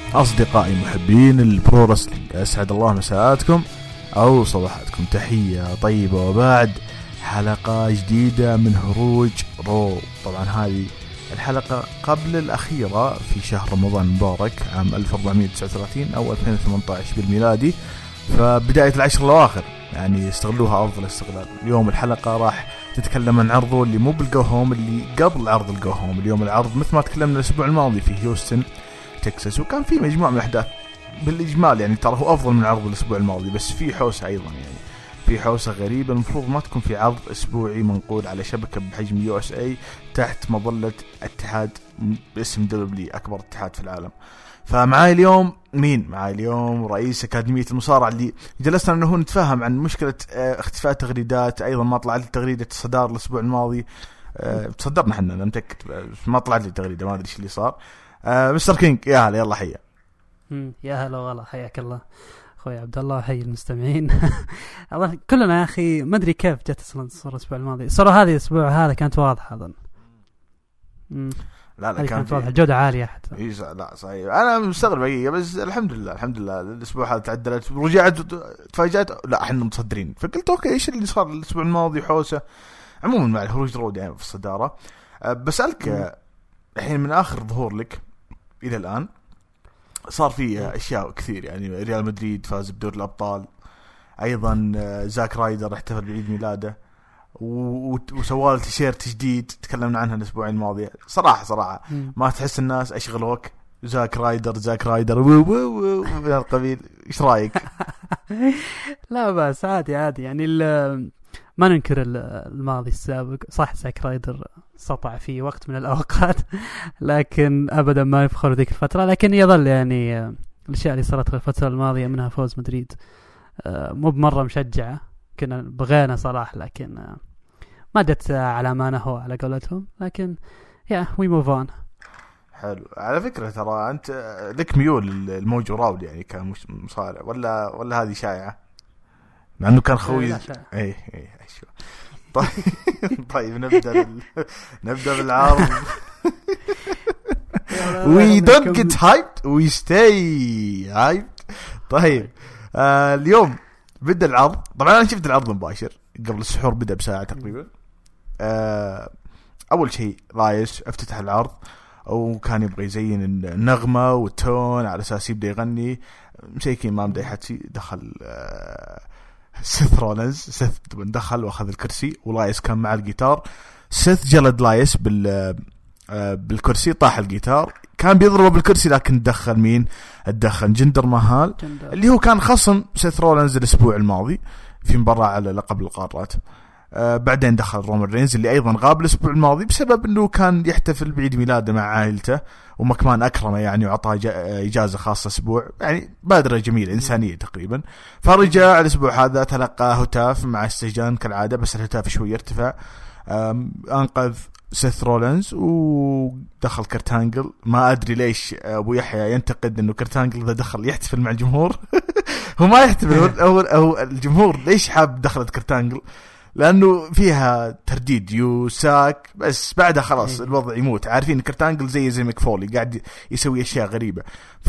أصدقائي محبين البرو رسلينج، أسعد الله مساءاتكم أو صباحاتكم، تحية طيبة. وبعد حلقة جديدة من هروج رو. طبعا هذه الحلقة قبل الأخيرة في شهر رمضان المبارك عام 1439 أو 2018 بالميلادي، فبداية العشر الأواخر يعني استغلوها أفضل استغلال. اليوم الحلقة راح تتكلم عن عرضه اللي مو بالجو هوم، اللي قبل عرض الجو هوم. اليوم العرض مثل ما تكلمنا الأسبوع الماضي في هيوستن تكساس، وكان في مجموعة من الأحداث بالإجمال يعني ترى هو أفضل من عرض الأسبوع الماضي، بس في حوسة أيضا، يعني في حوسة غريبة المفروض ما تكون في عرض أسبوعي منقول على شبكة بحجم USA تحت مظلة اتحاد باسم دبليو، أكبر اتحاد في العالم. فمعاي اليوم مين؟ معاي اليوم رئيس أكاديمية المصارعة اللي جلسنا أنه نتفاهم عن مشكلة اختفاء تغريدات. أيضا ما طلع لي تغريدة الصدار الأسبوع الماضي، تصدرنا حنا أنا متأكد، ما طلع لي تغريدة، ما أدري إيش اللي صار. مستر كينج يا هلا، يلا حيا. يا هلا والله، حياك الله اخوي عبد الله وحي المستمعين. الله كلنا يا اخي ما ادري كيف جت الصوره الاسبوع الماضي، الصوره هذه الاسبوع هذا كانت واضحه اظن. لا كانت واضحه، جوده عاليه حتى. لا صحيح، انا مستغرب حقيقه، بس الحمد لله الاسبوع هذا تعدلت ورجعت تفاجأت. لا احنا متصدرين، فقلت اوكي ايش اللي صار الاسبوع الماضي؟ حوسه عموما مع الهروج رود يعني في الصداره. بسألك الحين من اخر ظهور لك الى الان صار فيه اشياء كثير، يعني ريال مدريد فاز بدور الابطال، ايضا زاك رايدر احتفل بعيد ميلاده وسوال تيشيرت جديد تكلمنا عنها الاسبوع الماضي. صراحه ما تحس الناس اشغلوك زاك رايدر من القبيل؟ ايش رايك؟ لا بس عادي يعني ما ننكر الماضي السابق، صح زاك رايدر سطع في وقت من الأوقات، لكن أبدا ما يفخر ذيك الفترة. لكن يظل يعني الأشياء اللي صارت في الفترة الماضية منها فوز مدريد مو بمرة مشجعة، كنا بغينا صلاح لكن ما جت على ما نهوا على قولتهم، لكن we move on. حلو. على فكرة ترى أنت لك ميول الموجو راود يعني كمصارع ولا هذه شائعة؟ مع أنه كان خوي. أي شو. طيب نبدأ بالعرض. We don't get hyped, we stay hyped. طيب اليوم بدأ العرض. طبعا أنا شفت العرض مباشر قبل السحور، بدأ بساعة تقريبا. أول شيء رايس افتتح العرض وكان يبغى يزين النغمة والتون على أساس يبدأ يغني. مسيكين ما بدأ يحكي، دخل سيث رولنز دخل واخذ الكرسي، ولايس كان مع الجيتار. سيث جلد لايس بالكرسي، طاح الجيتار، كان بيضربه بالكرسي، لكن دخل جندر ماهال اللي هو كان خصم سيث رولنز الاسبوع الماضي في مباراة على لقب القارات. بعدين دخل رومان رينز اللي ايضا غاب الاسبوع الماضي بسبب انه كان يحتفل بعيد ميلاده مع عائلته، ومكمان اكرمه يعني وعطاه اجازه خاصه اسبوع، يعني بادره جميله انسانيه تقريبا. فرجع الاسبوع هذا تلقى هتاف مع استهجان كالعاده، بس الهتاف شوي يرتفع. انقذ سيث رولنز ودخل كرتانجل. ما ادري ليش ابو يحيى ينتقد انه كرتانجل اذا دخل يحتفل مع الجمهور. هو ما يحتفل، هو الجمهور ليش حاب دخلت كرتانجل؟ لأنه فيها ترديد يوساك، بس بعدها خلاص الوضع يموت. عارفين كرتانجل زي مكفولي قاعد يسوي أشياء غريبة،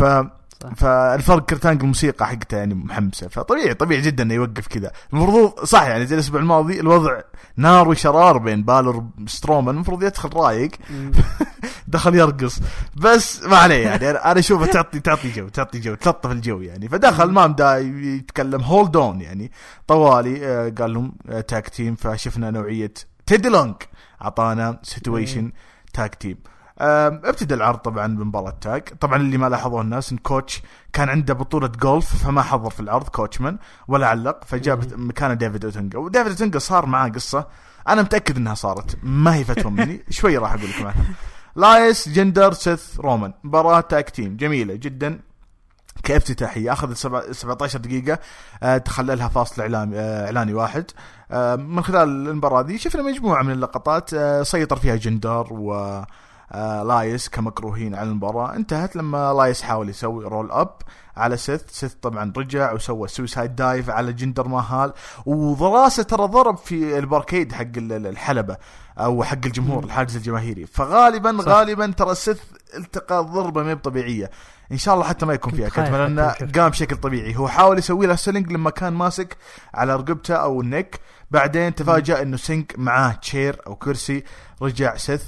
فالفرق كرتانجل الموسيقى حقته يعني محمسة، فطبيعي جدا انه يوقف كذا. المفروض صح يعني زي الاسبوع الماضي الوضع نار وشرار بين بالور سترومان، المفروض يدخل رايق. دخل يرقص، بس ما عليه يعني انا اشوفه تعطي جو تلطف الجو يعني. فدخل ما بدا يتكلم هولد اون يعني طوالي، قال لهم تاك تيم، فشفنا نوعية تيدي لونج عطانا سيتويشن تاك تيم. ابتدى العرض طبعا بمباراة تاج. طبعا اللي ما لاحظوه الناس ان كوتش كان عنده بطولة جولف، فما حضر في العرض كوتشمان ولا علق، فجاب مكانه ديفيد اوتنجا. وديفيد اوتنجا صار معاه قصة انا متأكد انها صارت، ما هي فتوى مني، شوي راح اقول لكم عنها. لايس جندر سيث رومان، مباراة تاج تيم جميلة جدا كافتتاحية، اخذت 17 دقيقة، تخللها فاصل اعلاني واحد. من خلال المباراة دي شفنا مجموعة من اللقطات سيطر فيها جندر، و لايس كمكروهين على المباراة. انتهت لما لايس حاول يسوي رول اب على سيث طبعا رجع وسوى سويسايد دايف على جندر ماهال، وضراسة ترى ضرب في الباركيد حق الحلبة او حق الجمهور الحاجز الجماهيري، فغالبا ترى سيث التقى ضربة ما طبيعية، ان شاء الله حتى ما يكون فيها كتمة لانه قام بشكل طبيعي. هو حاول يسوي له سيلينج لما كان ماسك على رقبته او النك، بعدين تفاجأ انه سينك معاه تشير او كرسي، رجع سيث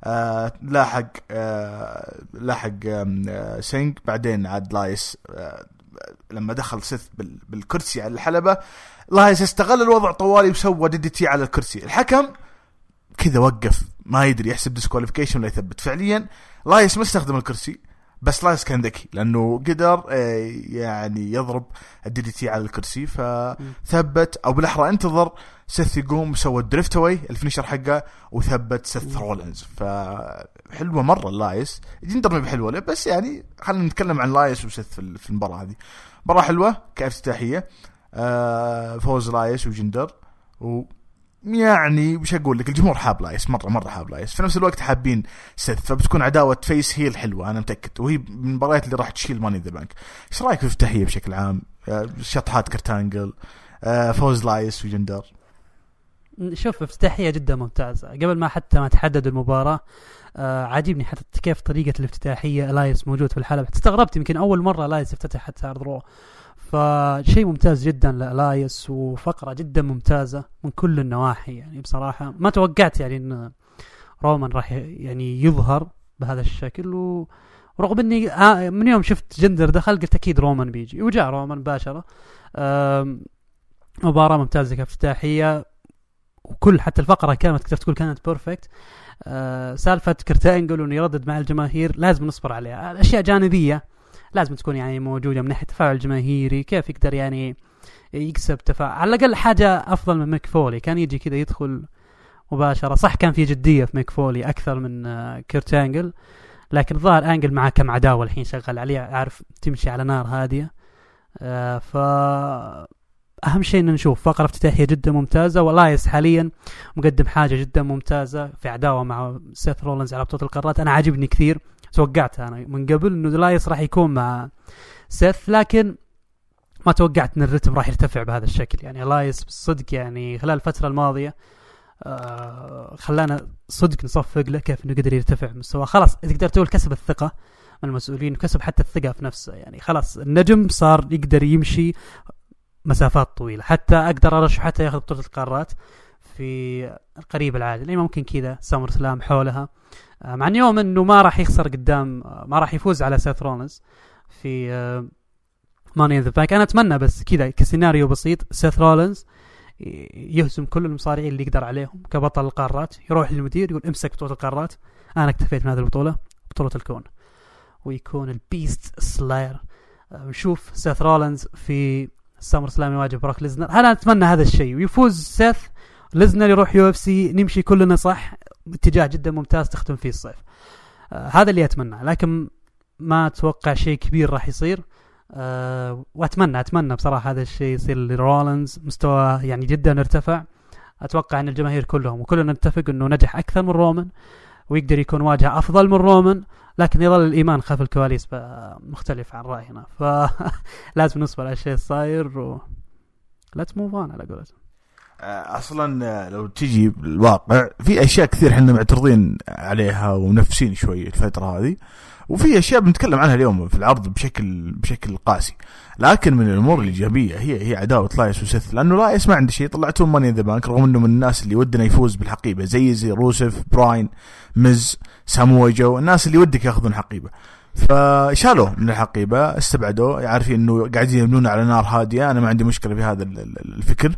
لاحق سينك، بعدين عاد لايس لما دخل سيث بالكرسي على الحلبة، لايس استغل الوضع طوالي وسوى DDT على الكرسي. الحكم كذا وقف ما يدري يحسب ديسكواليفيكيشن ولا يثبت. فعليا لايس ما استخدم الكرسي، بس لايس كان ذكي لأنه قدر يعني يضرب DDT على الكرسي فثبت، أو بالأحرى انتظر سيث يقوم وسوى الدريفت واي الفينيشر حقه وثبت سيث رولينز. فحلوة مرة لايس، جندر ما بحلوة له، بس يعني خلينا نتكلم عن لايس وسيث في المباراة هذه. مباراة حلوة كافتتاحية، فوز لايس وجندر، يعني وش أقول لك، الجمهور حاب لايس مرة حاب لايس، في نفس الوقت حابين سيث، فبتكون عداوة فيس هيل حلوة أنا متأكد، وهي من المباريات اللي راح تشيل ماني ذا بانك. إيش رأيك في الافتتاحية بشكل عام؟ شطحات كرتانجل، فوز لايس وجندر. شوف افتتاحية جدا ممتازة، قبل ما حتى ما تحدد المباراة عاجبني حتى كيف طريقة الافتتاحية. لايس موجود في الحلبة، استغربت يمكن أول مرة لايس يفتتح حتى عرض رو، فشيء ممتاز جدا للايس، وفقرة جدا ممتازة من كل النواحي. يعني بصراحة ما توقعت يعني ان رومان راح يعني يظهر بهذا الشكل، ورغم اني من يوم شفت جندر دخل قلت اكيد رومان بيجي، وجاء رومان مباشرة. مباراة ممتازة كافتتاحية، وكل حتى الفقرة كانت تقدر تقول كانت بيرفكت. سالفة كرتانجل انه يردد مع الجماهير لازم نصبر عليها، الاشياء جانبية لازم تكون يعني موجودة من ناحية تفاعل جماهيري، كيف يقدر يعني يكسب تفاعل. على الأقل حاجة أفضل من ميك فولي، كان يجي كذا يدخل مباشرة، صح كان في جدية في ميك فولي أكثر من كيرت أنجل، لكن ظاهر أنجل معاه كم عداوة الحين شغال عليه، عارف تمشي على نار هادية. فأهم شيء إن نشوف فقرة افتتاحية جدا ممتازة، ولايس حاليا مقدم حاجة جدا ممتازة في عداوة مع سيث رولينز على بطولة القارات. أنا عاجبني كثير، توقعت أنا من قبل إنه لايس راح يكون مع سيث، لكن ما توقعت إن الرتم راح يرتفع بهذا الشكل. يعني لايس بالصدق يعني خلال الفترة الماضية خلانا صدق نصفق له كيف إنه قدر يرتفع مستوى. خلاص تقدر تقول كسب الثقة من المسؤولين، وكسب حتى الثقة في نفسه. يعني خلاص النجم صار يقدر يمشي مسافات طويلة، حتى أقدر أرشح حتى ياخذ بطولة القارات في القريب العاجل، يعني ممكن كذا سامر سلام حولها، مع اليوم انه ما راح يخسر قدام، ما راح يفوز على سيث رولينز في ماني ان ذا بانك. انا اتمنى بس كذا كسيناريو بسيط، سيث رولينز يهزم كل المصارعين اللي يقدر عليهم كبطل القارات، يروح للمدير يقول امسك بطولة القارات، انا اكتفيت من هذه البطولة، بطولة الكون، ويكون البيست سلاير. نشوف سيث رولينز في سامر سلام يواجه بروك ليزنر، انا اتمنى هذا الشيء، ويفوز سيث، ليزنر يروح UFC، نمشي كلنا صح، اتجاه جدا ممتاز تختم فيه الصيف. هذا اللي أتمنى، لكن ما أتوقع شيء كبير راح يصير. وأتمنى بصراحة هذا الشيء يصير لرولينز، مستوى يعني جدا ارتفع. أتوقع أن الجماهير كلهم وكلنا نتفق أنه نجح أكثر من رومان، ويقدر يكون واجهة أفضل من رومان، لكن يظل الإيمان خلف الكواليس مختلف عن رأينا، فلازم نصبر على الشيء الصاير let's move on على قولتهم. اصلا لو تجي بالواقع في اشياء كثير احنا معترضين عليها ومنفسين شوي الفتره هذه، وفي اشياء بنتكلم عنها اليوم في العرض بشكل قاسي، لكن من الامور الايجابيه هي عداوه لايس وسيث، لانه لايس ما عنده شيء، طلعتهم ماني ذا بانك رغم انه من الناس اللي ودنا يفوز بالحقيبه، زي روسف، براين، ميز، ساموي جو، الناس اللي ودك ياخذون حقيبه، فشالوه من الحقيبه، استبعدوه، عارفين انه قاعدين يبنون على نار هاديه. انا ما عندي مشكله بهذا الفكر،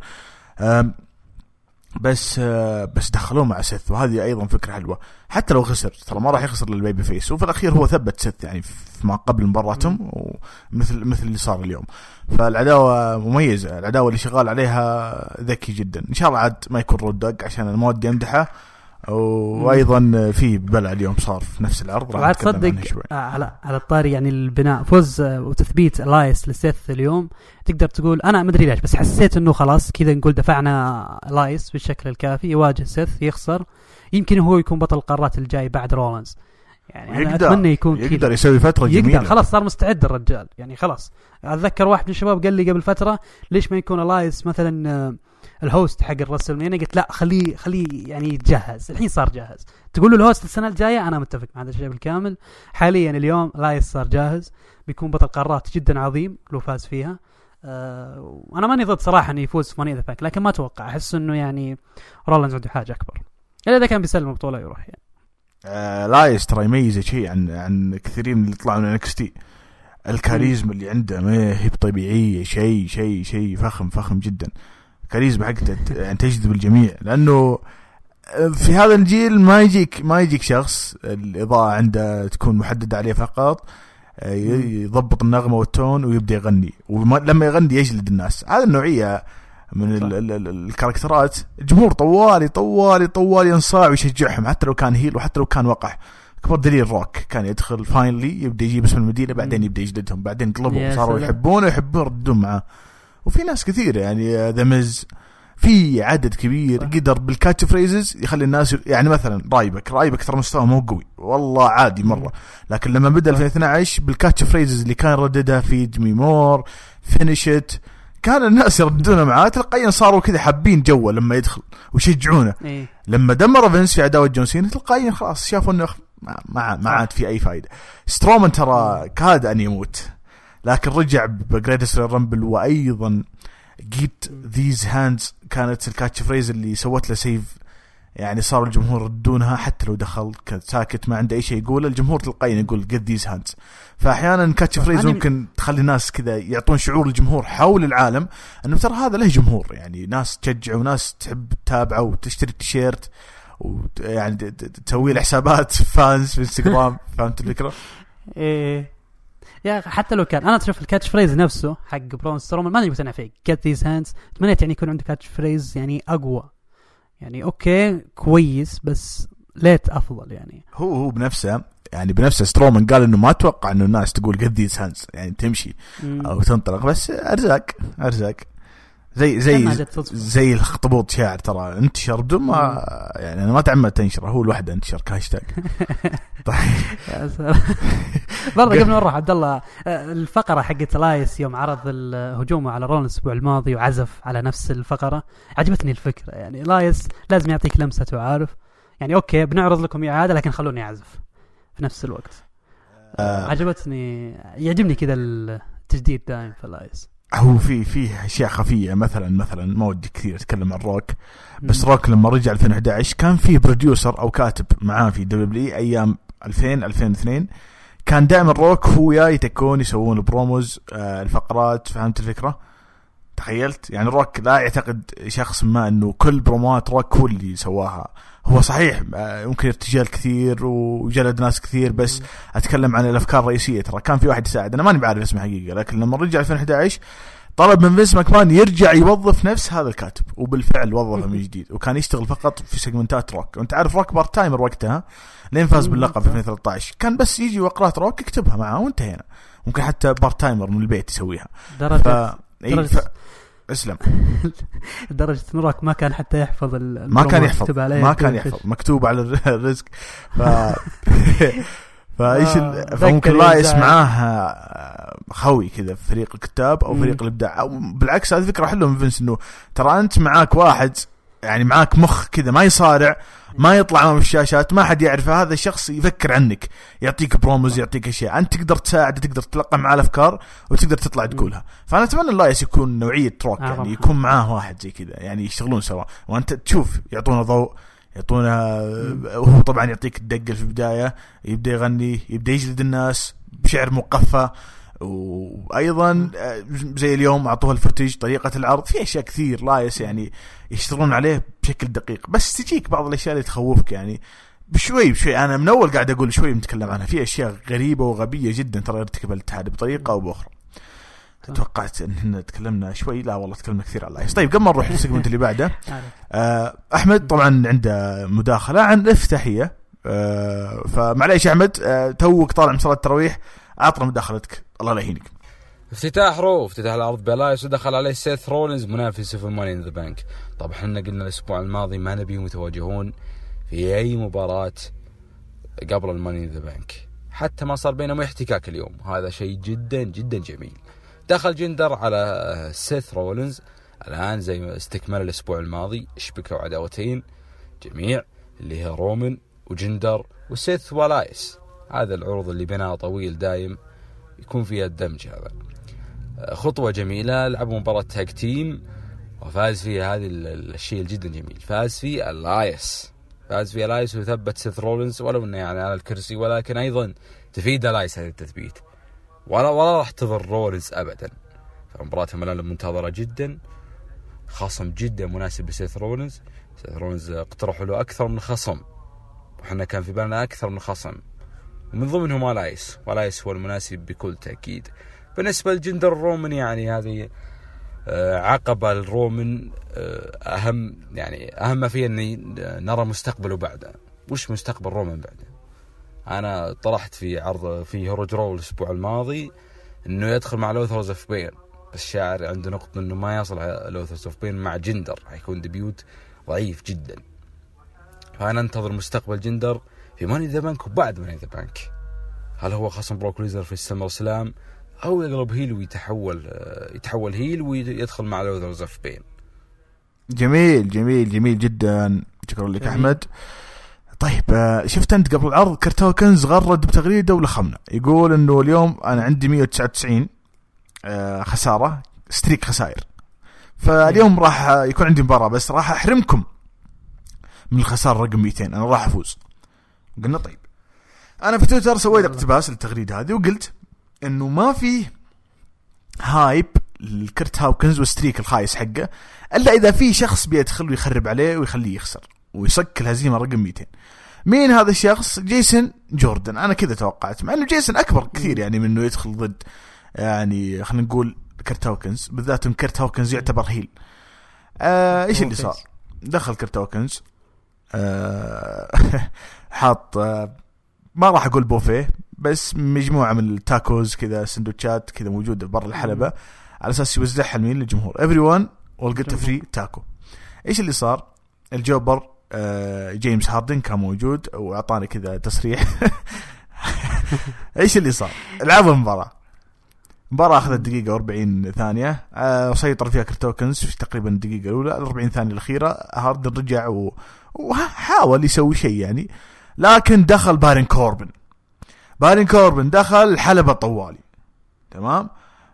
بس دخلوه مع سيث، وهذه ايضا فكره حلوه. حتى لو خسر ترى ما راح يخسر للبيبي فيس، وفي الاخير هو ثبت سيث يعني ما قبل مباراتهم، ومثل اللي صار اليوم. فالعداوه مميزه، العداوه اللي شغال عليها ذكي جدا. ان شاء الله عاد ما يكون رود دوغ عشان انا ما ودي امدحه، وايضا في بلع اليوم صار في نفس العرض راح تصدق على الطاري يعني البناء فوز وتثبيت لايس لسيث اليوم. تقدر تقول انا ما ادري ليش، بس حسيت انه خلاص كذا نقول دفعنا لايس بالشكل الكافي، يواجه سيث، يخسر، يمكن هو يكون بطل القارات الجاي بعد رولينز. يعني أنا أتمنى يكون يقدر يسوي فترة جميلة. يقدر خلاص صار مستعد الرجال يعني خلاص. أتذكر واحد من الشباب قال لي قبل فترة ليش ما يكون الايس مثلا الهوست حق الرسلمانيا. قلت لا خليه يعني يتجهز. الحين صار جاهز. تقول له الهوست السنة الجاية أنا متفق مع هذا الشيء بالكامل. حاليا اليوم الايس صار جاهز بيكون بطل قارات جدا عظيم لو فاز فيها. أنا ماني ضد صراحة أن يفوز في ماني ذا بانك لكن ما أتوقع. أحس أنه يعني رولنز عنده حاجة أكبر إلا إذا كان بيسلم البطولة يروح يعني. لايس ترى يميز شيء عن كثيرين اللي طلعوا من NXT. الكاريزما اللي عنده ما هي طبيعية. شيء فخم جدا. كاريزما حقته يعني تجذب الجميع لأنه في هذا الجيل ما يجيك شخص الإضاءة عنده تكون محددة عليه فقط يضبط النغمة والتون ويبدأ يغني ولما يغني يجلد الناس. هذا النوعية من الكاركترات الجمهور طوال ينصاع ويشجعهم حتى لو كان هيل وحتى لو كان وقح. أكبر دليل روك كان يدخل فاينلي يبدأ يجيب اسم المدينة بعدين يبدأ يجلدهم بعدين قلبوا صاروا يحبون يردون معه. وفي ناس كثير يعني ذا ميز في عدد كبير قدر بالكاتش فريزز يخلي الناس يعني مثلا رايبك ترى مستواه مو قوي والله عادي مرة لكن لما بدأ 2012 بالكاتش فريزز اللي كان رددها في جيمي مور فينيشت كان الناس يردونه معاه تلقائيا صاروا كذا حابين جوه لما يدخل ويشجعونه. لما دمر فينس في عداوة جون سينا تلقائيا خلاص شافوا انه ما عاد في اي فايدة. سترومان ترى كاد ان يموت لكن رجع بجريتست رامبل وايضا جيت ذيز هاندز كانت الكاتش فريز اللي سوت له سيف يعني صار الجمهور يردونها حتى لو دخل ساكت ما عنده اي شيء يقوله الجمهور تلقائيا يقول جيت ذيز هاندز. فاحيانا كاتش فريز ممكن تخلي الناس كذا يعطون شعور الجمهور حول العالم انه ترى هذا له جمهور يعني ناس تشجع وناس تحب تتابعه وتشتري التيشيرت ويعني تسوي له حسابات فانز في انستغرام. فهمت الفكرة؟ ايه يا حتى لو كان انا اشوف الكاتش فريز نفسه حق برون سترومان ماني مقتنع فيه. get these hands تمنيت يعني يكون عنده كاتش فريز يعني اقوى يعني اوكي كويس بس ليت افضل يعني. هو بنفسه سترومان قال انه ما اتوقع انه الناس تقول get these hands يعني تمشي او تنطلق بس ارزاق زي الخطبوط شاعر ترى انتشر بدون ما يعني انا ما تعمد تنشره هو الوحده انتشر كهاشتاج. طيب برضه قبل ما نروح عبد الله الفقره حقت لايس يوم عرض الهجوم على رولنز الاسبوع الماضي وعزف على نفس الفقره عجبتني الفكره يعني لايس لازم يعطيك لمسه وعارف يعني اوكي بنعرض لكم اعاده لكن خلوني اعزف في نفس الوقت. عجبتني يعجبني كذا التجديد دائم في لايس. هو في اشياء خفيه مثلا ما ودي كثير اتكلم عن روك بس روك لما رجع 2011 كان فيه بروديوسر او كاتب معاه في دبليو ايام 2002 كان دائما روك هو يتكون يسوون البروموز الفقرات. فهمت الفكره؟ تخيلت يعني روك لا يعتقد شخص ما انه كل بروموات روك هو اللي سواها. هو صحيح ممكن ارتجال كثير وجلد ناس كثير بس اتكلم عن الافكار الرئيسيه. ترى كان في واحد يساعد انا ماني بعرف اسمه حقيقه لكن لما رجع 2011 طلب من فينس ماكمان يرجع يوظف نفس هذا الكاتب وبالفعل وظفه من جديد وكان يشتغل فقط في سيجمنتات روك. وانت عارف روك بارت تايمر وقتها لين فاز باللقب في 2013 كان بس يجي وقرات روك يكتبها معه وانتهينا. ممكن حتى بارت تايمر من البيت يسويها درجة اسلم درجة روك ما كان حتى يحفظ ما كان يحفظ مكتوب على الرزق فايش فممكن لا يسمعها خوي كذا في فريق الكتاب او فريق الابداع او بالعكس. هذه فكره حلوه من فينس انه ترى انت معاك واحد يعني معاك مخ كذا ما يصارع ما يطلع امام الشاشات ما حد يعرفه. هذا الشخص يفكر عنك يعطيك بروموز يعطيك اشياء انت تقدر تساعد تقدر تلقى معاه الافكار وتقدر تطلع تقولها. فانا اتمنى الله يكون نوعيه روك يعني يكون معاه واحد زي كذا يعني يشتغلون سوا وانت تشوف يعطونا ضوء يعطونا وهو طبعا يعطيك الدقه في البدايه يبدا يغني يبدا يجلد الناس بشعر مقفى. وايضا زي اليوم اعطوه الفرتيج طريقه العرض في اشياء كثير لايس يعني يشتغلون عليه بشكل دقيق بس تجيك بعض الاشياء اللي تخوفك يعني بشوي انا من اول قاعد اقول شوي بنتكلم عنها. في اشياء غريبه وغبيه جدا ترى يرتكبها الاتحاد بطريقه او باخرى. توقعت ان تكلمنا شوي لا والله تكلمنا كثير على لايس. طيب قبل ما نروح للسيجمنت اللي بعده احمد طبعا عنده مداخله عن الافتتاحيه فمعليش احمد توك طالع من صلاه التراويح اعطنا مداخلتك الله لا يهينك. افتتاح العرض بلايس ودخل عليه سيث رولينز منافس في ماني ان ذا بانك. طبعا احنا قلنا الاسبوع الماضي ما نبي متواجهون في اي مباراة قبل الماني ذا بانك، حتى ما صار بينهم احتكاك اليوم. هذا شيء جدا جدا جميل. دخل جندر على سيث رولينز الآن زي ما استكمال الأسبوع الماضي، اشبكوا عداوتين جميع اللي هي رومان وجندر وسيث ولايس. هذا العروض اللي بينها طويل دايم يكون فيها الدمج. هذا خطوة جميلة. لعبوا مباراة تاج تيم وفاز فيها. هذه الشيء الجدا جميل. فاز فيه الايس وثبت سيث رولينز ولو انه يعني على الكرسي، ولكن ايضا تفيد الايس هذا التثبيت ولا راح تضر رولينز ابدا. فمباراتهم الان منتظرة جدا. خصم جدا مناسب لسيث رولينز. سيث رولينز اقترحوا له اكثر من خصم، وحنا كان في بالنا اكثر من خصم ومن ضمنهم الايس، والايس هو المناسب بكل تأكيد. بالنسبة لجندر الرومان يعني هذه عقبة الرومان أهم ما فيه أني نرى مستقبله بعده. وش مستقبل رومان بعده؟ أنا طرحت في عرض في هيرو درو الأسبوع الماضي أنه يدخل مع لوثرز اوف بين، بس شاعر عنده نقطة أنه ما يصل على لوثرز اوف بين مع جندر، هيكون ديبيوت ضعيف جدا. فأنا انتظر مستقبل جندر في ماني ذا بانك وبعد ماني ذا بانك. هل هو خصم بروك ليزنر في السمر سلام أو يقلب هيل ويتحول هيل ويدخل مع لوثرز اوف بين؟ جميل جميل جميل جدا. شكرا لك أحمد. طيب شفت أنت قبل العرض كرتوكنز غرد بتغريدة ولخمنا يقول إنه اليوم أنا عندي 199 خسارة، ستريك خسائر، فاليوم راح يكون عندي مباراة بس راح أحرمكم من الخسارة رقم 200، أنا راح أفوز. قلنا طيب. أنا في تويتر سويت اقتباس للتغريدة هذه وقلت إنه ما فيه هايب الكرت هاوكنز والستريك الخايس حقه إلا إذا في شخص بيدخل ويخرب عليه ويخليه يخسر ويصك الهزيمة رقم 200. مين هذا الشخص؟ جيسون جوردن. أنا كذا توقعت، مع إنه جيسون أكبر كثير يعني من إنه يدخل ضد يعني خلينا نقول كرت هاوكنز، بالذات إن كرت هاوكنز يعتبر هيل. إيش اللي صار؟ دخل كرت هاوكنز حاط ما راح أقول بوفيه بس مجموعة من التاكوز كذا، سندوتشات كذا موجودة برا الحلبة على أساس يوزعها لمين؟ للجمهور. everyone will get a free taco. إيش اللي صار؟ الجوبر جيمس هاردن كان موجود وأعطاني كذا تصريح. إيش اللي صار؟ لعبوا المباراة أخذت دقيقة 40 ثانية، وسيطر فيها كرتوكنز في تقريبا الدقيقة الأولى. 40 ثانية الأخيرة هاردن رجع وحاول يسوي شيء يعني، لكن دخل بارين كوربن دخل الحلبة طوالي. تمام.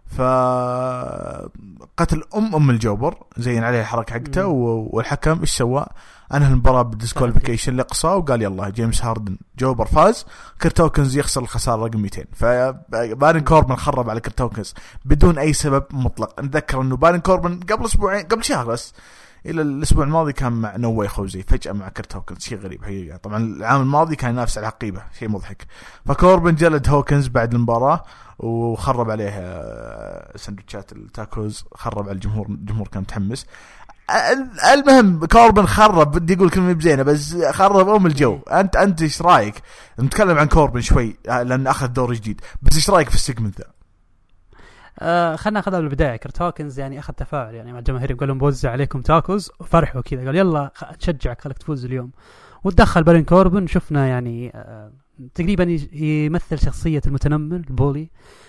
فقتل أم الجوبر، زين عليه الحركة حقته. والحكم إيش سوى؟ أنهى المباراة بالديسكواليفيكيشن لقصة وقال يلا جيمس هاردن جوبر فاز، كرتوكنز يخسر الخسارة رقم 200. فبارين كوربن خرب على كرتوكنز بدون أي سبب مطلق. نذكر أنه بارين كوربن قبل شهر بس إلى الأسبوع الماضي كان مع نوي خوزي، فجأة مع كرت هوكنز. شيء غريب حقيقة. طبعا العام الماضي كان ينافس على الحقيبة، شيء مضحك. فكوربن جلد هوكنز بعد المباراة وخرب عليه سندوتشات التاكوز، خرب على الجمهور كان متحمس. المهم كوربن خرب، بدي أقول كلمة بزينة بس خرب الجو. أنت إيش رأيك؟ نتكلم عن كوربن شوي لأن أخذ دور جديد، بس إيش رأيك في السيجمنت ذا؟ خلنا ناخذها بالبداية. كرت هوكنز يعني أخذ تفاعل يعني مع الجماهير، قال لهم بوزع عليكم تاكوز وفرحوا كذا، قال يلا تشجعك خلك تفوز اليوم. وتدخل بارين كوربن، شفنا يعني تقريبا يمثل شخصية المتنمر البولي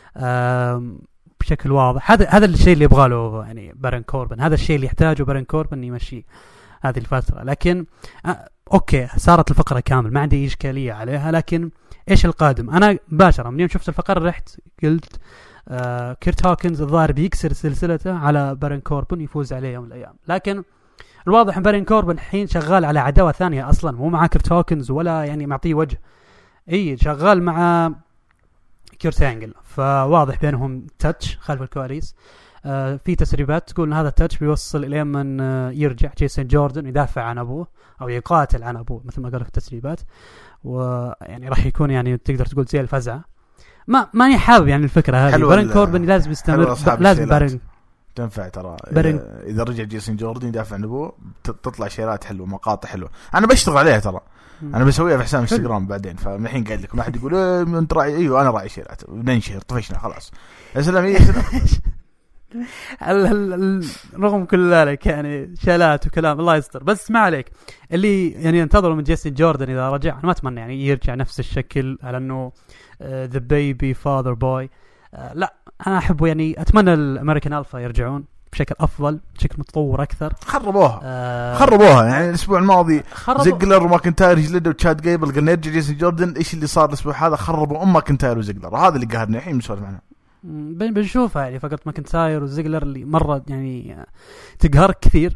بشكل واضح. هذا الشيء اللي يبغى له يعني بارين كوربن، هذا الشيء اللي يحتاجه بارين كوربن يمشي هذه الفترة. لكن أوكي صارت الفقرة كامل ما عندي إشكالية عليها، لكن إيش القادم؟ أنا مباشرة من يوم شفت الفقرة رحت قلت كيرت هوكنز الظاهر بيكسر سلسلته على بارين كوربن يفوز عليه يوم من الأيام. لكن الواضح ان بارين كوربن الحين شغال على عداوة ثانية أصلا، مو مع كيرت هوكنز ولا يعني معطيه وجه، شغال مع كيرت أنجل. فواضح بينهم تاتش خلف الكواليس. في تسريبات تقول ان هذا التاتش بيوصل الى من يرجع جيسون جوردن يدافع عن ابوه او يقاتل عن ابوه مثل ما قالوا في التسريبات. ويعني راح يكون يعني تقدر تقول زي الفزعة. ماني حابب يعني الفكرة هذه. بارين كوربن لازم يستمر، لازم بارين تنفع ترى. إذا رجع جيسون جوردن يدافع عن أبوه تطلع شيرات حلوة، مقاطع حلوة. أنا بشتغل عليها ترى، أنا بسويها في حساب انستغرام بعدين. فمن الحين قاعد لك ما حد يقول أنت راعي. أيوة أنا راعي شيرات، ننشر طفشنا خلاص. يا سلام. رغم كل ذلك يعني شالات وكلام الله يستر. بس ما عليك، اللي يعني ينتظروا من جيسون جوردن إذا رجع، أنا ما أتمنى يعني يرجع نفس الشكل على أنه the baby father boy. لا أنا أحبه، يعني أتمنى الأمريكان ألفا يرجعون بشكل أفضل، بشكل متطور أكثر. خربوها يعني الأسبوع الماضي زيجلر وماكنتاير جلدوا وتشاد جيبل، قلنا يرجع جيسون جوردن. إيش اللي صار الأسبوع هذا؟ خربوا ماكنتاير وزيجلر، هذا اللي قهرنا الحين مسولف عنه. بنشوفها يعني فقط ماكنتاير وزيجلر اللي مرة يعني تقهرك كثير.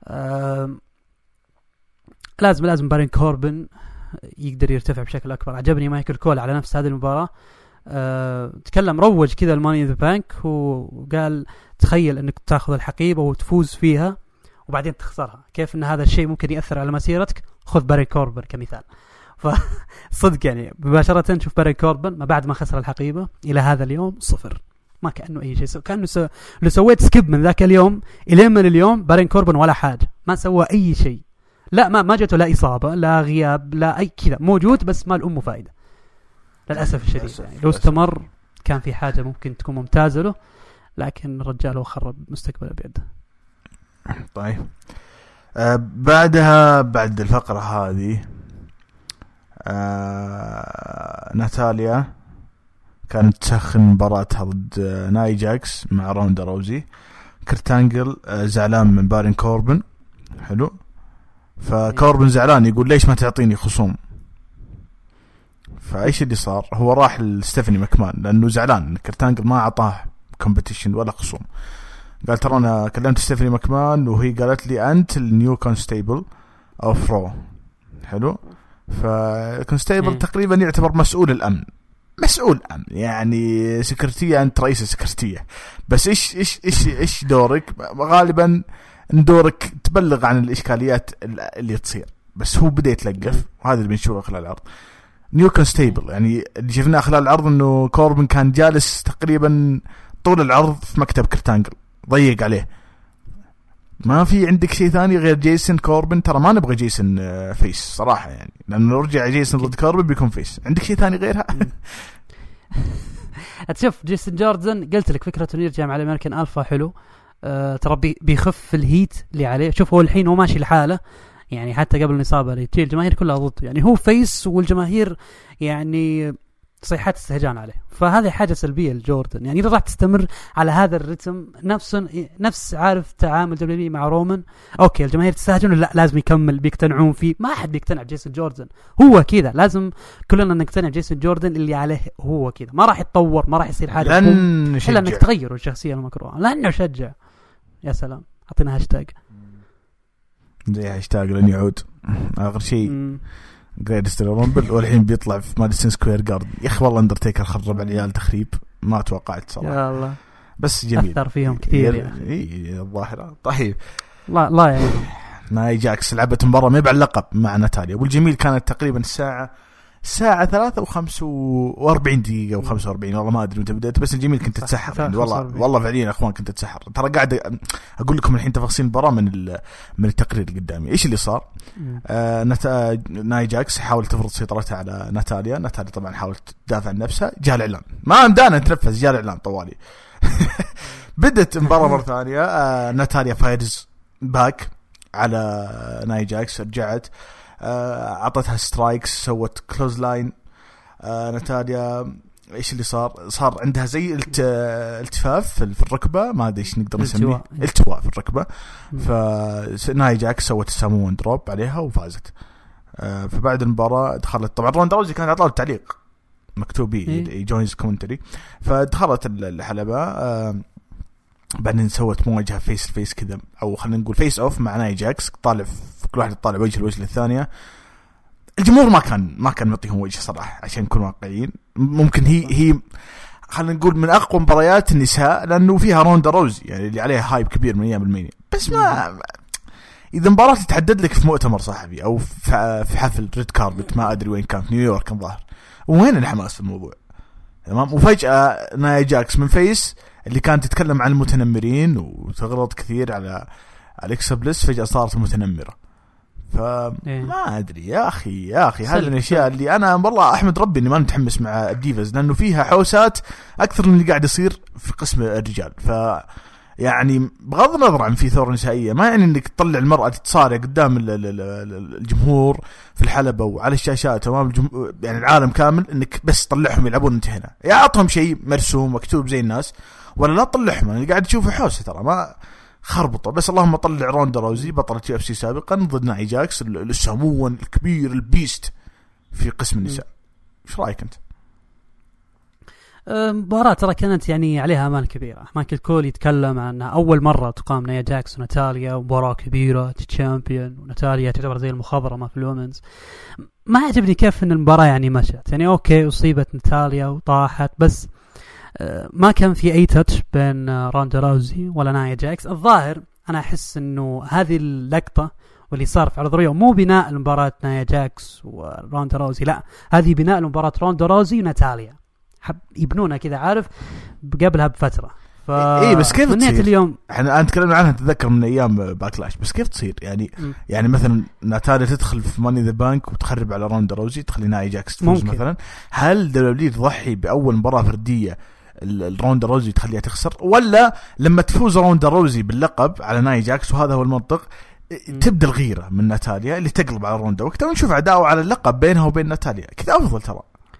لازم بارين كوربن يقدر يرتفع بشكل أكبر. عجبني مايكل كول على نفس هذه المباراة، تكلم روج كذا الماني ذا بانك، وقال تخيل انك تاخذ الحقيبة وتفوز فيها وبعدين تخسرها، كيف ان هذا الشيء ممكن يأثر على مسيرتك. خذ بارين كوربن كمثال. فصدق يعني مباشرة نشوف بارين كوربن ما بعد ما خسر الحقيبة إلى هذا اليوم 0، ما كأنه أي شيء. كأنه لو سويت سكيب من ذاك اليوم إلى من اليوم، بارين كوربن ولا حاجة، ما سوى أي شيء. لا ما جاته لا إصابة لا غياب لا أي كذا، موجود بس ما الأم فائدة للأسف الشديد. يعني لو استمر كان في حاجة ممكن تكون ممتازة له، لكن الرجال هو خرب مستقبله بيده. طيب بعدها بعد الفقرة هذه ناتاليا كانت تسخن مباراتها ضد ناي جاكس مع روندا روزي. كرتانجل زعلان من بارين كوربن، حلو. فكوربن زعلان يقول ليش ما تعطيني خصوم. فايش اللي صار؟ هو راح لستيفاني مكمان لانه زعلان كرتانجل ما اعطاه كومبيتيشن ولا خصوم. قال ترى انا كلمت ستيفاني مكمان وهي قالت لي انت النيو كونستيبل او فرو، حلو. فكونستيبل تقريبا يعتبر مسؤول الامن يعني سكرتية، انت رئيس السكرتية. بس ايش دورك؟ غالبا دورك تبلغ عن الاشكاليات اللي تصير. بس هو بدا يتلقف، وهذا اللي بنشوفه خلال العرض. نيو كونستيبل يعني اللي شفناه خلال العرض انه كوربن كان جالس تقريبا طول العرض في مكتب كرتانجل، ضيق عليه. ما في عندك شيء ثاني غير جيسون كوربن؟ ترى ما نبغى جيسون فيس صراحة يعني، لأنه رجع جيسون ضد كوربن بيكون فيس. عندك شيء ثاني غيرها؟ أتشوف جيسون جوردن قلت لك فكرة إنه يرجع مع الأمريكان ألفا حلو. ترى بيخف الهيت اللي عليه. شوف هو الحين هو ماشي لحاله يعني، حتى قبل الإصابة اللي تجي الجماهير كلها ضده يعني، هو فيس والجماهير يعني صيحات استهجان عليه. فهذه حاجة سلبية لجوردن يعني. إذا راح تستمر على هذا الرتم نفس عارف تعامل دبليو مع رومان، أوكي الجماهير تستهجن، لا لازم يكمل، بيقتنعون فيه. ما أحد بيقتنع بجيسون جوردن، هو كذا. لازم كلنا نقتنع جيسون جوردن اللي عليه هو كذا. ما راح يتطور، ما راح يصير حاجة إلا أنك تغير الشخصية المكروهة. لأنه شجع. يا سلام، أعطينا هاشتاج زي هاشتاج لن يعود. آخر شيء جريتست رومبل، والحين بيطلع في ماديسون سكوير جاردن. يا اخي والله اندرتيكر خرب العيال تخريب ما توقعت صراحه. يا الله، بس جميل اثر فيهم كثير يا اخي. اي الظاهره. طيب لا يعني ناي جاكس لعبت مباراه ما يبع اللقب مع ناتاليا، والجميل كانت تقريبا الساعه 3:45 دقيقة و45، والله ما أدري متى بدأت. بس الجميل كنت تتسحر يعني، والله فعليا أخوان كنت تتسحر. ترى قاعد أقول لكم الحين تفاصيل المباراة من التقرير اللي قدامي. إيش اللي صار؟ ناي جاكس حاولت تفرض سيطرتها على ناتاليا طبعا حاولت تدافع عن نفسها. جاء الإعلان، ما مدانا نتنفس، جاء الإعلان طوالي. بدت المباراة مرة ثانية. ناتاليا فايرز باك على ناي جاكس، رجعت عطتها سترايكس، سوت كلوز لاين. ناتاليا ايش اللي صار عندها زي التفاف في الركبه، ما ادري ايش نقدر نسميه، التواء في الركبه. فناي جاكس سوت السامون دروب عليها وفازت. فبعد المباراه دخلت طبعا روندا روزي، كانت عطلوا التعليق مكتوب جوينز كومنتري. فدخلت الحلبه، بعدين سوت مواجهه فيس فيس كذا، او خلينا نقول فيس اوف مع ناي جاكس. طالع كل واحد طالع وجه للثانيه. الجمهور ما كان معطيهم وجه صراحه عشان نكون واقعيين. ممكن هي خلينا نقول من اقوى مباريات النساء، لانه فيها روندا روزي يعني اللي عليها هايب كبير من ايام المانيا. بس ما اذا مباراه تتحدد لك في مؤتمر صحفي او في حفل ريد كاربت، ما ادري وين كان، في نيويورك الظاهر، وين الحماس في الموضوع؟ تمام. وفجاه ناي جاكس من فيس اللي كانت تتكلم عن المتنمرين وتغلط كثير على أليكسا بليس، فجأة صارت متنمرة. فما أدري يا أخي هذه الأشياء اللي أنا والله أحمد ربي إني ما متحمس مع الديفز، لأنه فيها حوسات أكثر من اللي قاعد يصير في قسم الرجال. يعني بغض النظر عن في ثورة نسائية ما يعني انك تطلع المرأة تتصارع قدام الجمهور في الحلبة وعلى الشاشات امام يعني العالم كامل، انك بس تطلعهم يلعبون انت هنا، يا اعطهم شيء مرسوم مكتوب زي الناس ولا لا تطلعهم. انا قاعد اشوف حوسه ترى ما خربطه. بس اللهم طلع روندا روزي بطلة UFC سابقا ضد ناي جاكس السمون الكبير البيست في قسم النساء. ايش رايك انت؟ مباراة ترى كانت يعني عليها امال كبيره. مايكل كول يتكلم عن اول مره تقام نايا جاكس وناتاليا، ومباراه كبيره تشامبيون، وناتاليا تعتبر زي المخضرمه في الومنز. ما عجبني كيف ان المباراه يعني مشت، يعني اوكي اصيبت ناتاليا وطاحت، بس ما كان في اي تاتش بين روندا راوزي ولا نايا جاكس. الظاهر انا احس انه هذه اللقطه واللي صار في عرض ريو مو بناء لمباراه نايا جاكس وروندا راوزي، لا هذه بناء لمباراه روندا راوزي وناتاليا، حب يبنونها كذا عارف قبلها بفتره. ايه بس كيف تصير اليوم احنا تكلمنا عنها تتذكر من ايام باكلاش، بس كيف تصير يعني مثلا ناتاليا تدخل في ماني ذا بانك وتخرب على روندا روزي تخلي ناي جاكس تفوز مثلا؟ هل دبليو تضحي باول مباراه فرديه الروندا روزي تخليها تخسر، ولا لما تفوز روندا روزي باللقب على ناي جاكس وهذا هو المنطق تبدا الغيره من ناتاليا اللي تقلب على روندا وقتها ونشوف عداوه على اللقب بينها وبين ناتاليا كذا افضل ترى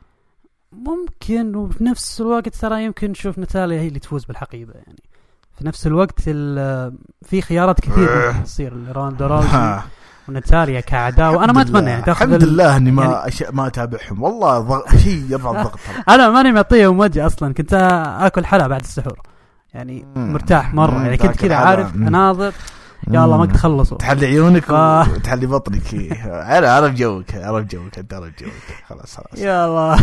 ممكن. وفي نفس الوقت ترى يمكن نشوف ناتاليا هي اللي تفوز بالحقيبه، يعني في نفس الوقت في خيارات كثير ممكن تصير لروندا روزي وناتاليا كعداوه. وانا ما اتمنى يعني تاخذ الحمد لله اني ما اتابعهم والله شيء يرفع الضغط. انا ماني معطيهم وجه اصلا، كنت اكل حلا بعد السحور يعني مرتاح مره، يعني كنت كذا عارف اناظر يا الله ما قد خلصوا تحلي عيونك وتحلي بطنك. انا عرف جوك انت عرف جوك خلاص يا الله.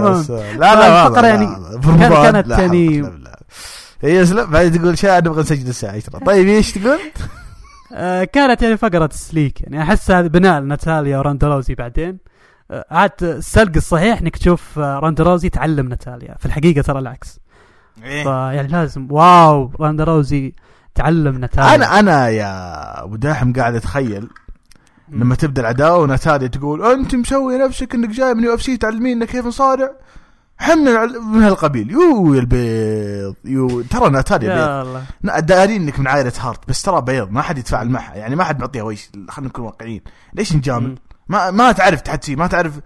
لا الفقره يعني كانت يعني هي اسلم بعد تقول شيء نبغى نسجل الساعه 10. طيب ايش تقول؟ كانت يعني فقره سليك، يعني احس هذا بناء ناتاليا وروندا روزي. بعدين عاد السلق الصحيح انك تشوف روندا روزي تعلم ناتاليا، في الحقيقه ترى العكس. يعني لازم واو روندا روزي تعلم ناتاليا. انا يا ابو داحم قاعد اتخيل لما تبدا العداوه وناتاليا تقول انت مسوي نفسك انك جاي من UFC تعلمينا كيف نصارع، حنا من هالقبيل يو البيض ترى ناتاليا بيض دارين انك من عائله هارت، بس ترى بيض ما حد يتفاعل معها، يعني ما حد معطيها وش. خلينا نكون واقعيين، ليش نجامل؟ ما تعرف تحدي، ما تعرف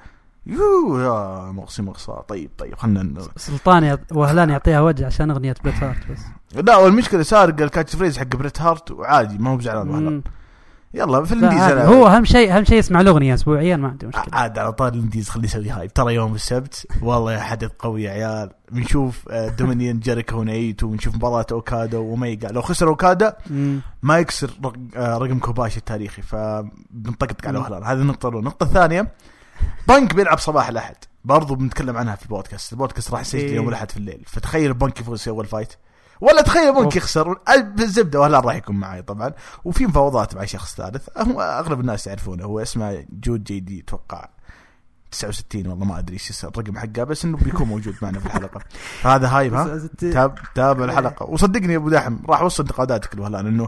يا مقصى. طيب خلنا سلطان وهلان يعطيها وجه عشان اغنيه بريت هارت بس. لا والمشكله سارق الكاتش فريز حق بريت هارت وعادي ما هو بزعلان وهلان. يلا في الانديز هو اهم شيء يسمع الاغنيه اسبوعيا ما عنده مشكله. عاد على طار الانديز خليه يسوي هايب. ترى يوم السبت والله حدث قوي يا عيال، بنشوف دومينيون جيريكو نايت، وبنشوف مباراه اوكادا وميجا. لو خسر اوكادا ما يكسر رقم كوباشي التاريخي، فبنطقطق على وهلان. هذه النقطه الاولى. النقطه الثانيه بنك بيلعب صباح الاحد، برضو بنتكلم عنها في البودكاست راح يسجل يوم الاحد في الليل. فتخيل بنك يفوز في اول فايت، ولا تخيل بنك يخسر بالزبده، ولا راح يكون معي طبعا. وفي مفاوضات مع شخص ثالث هو اغلب الناس يعرفونه، هو اسمه جود جي دي اتوقع 69 والله ما ادري ايش الرقم حقه، بس انه بيكون موجود معنا في الحلقه. فهذا هايب. تابع الحلقه وصدقني يا ابو داحم راح اوصل انتقاداتك لوهلان انه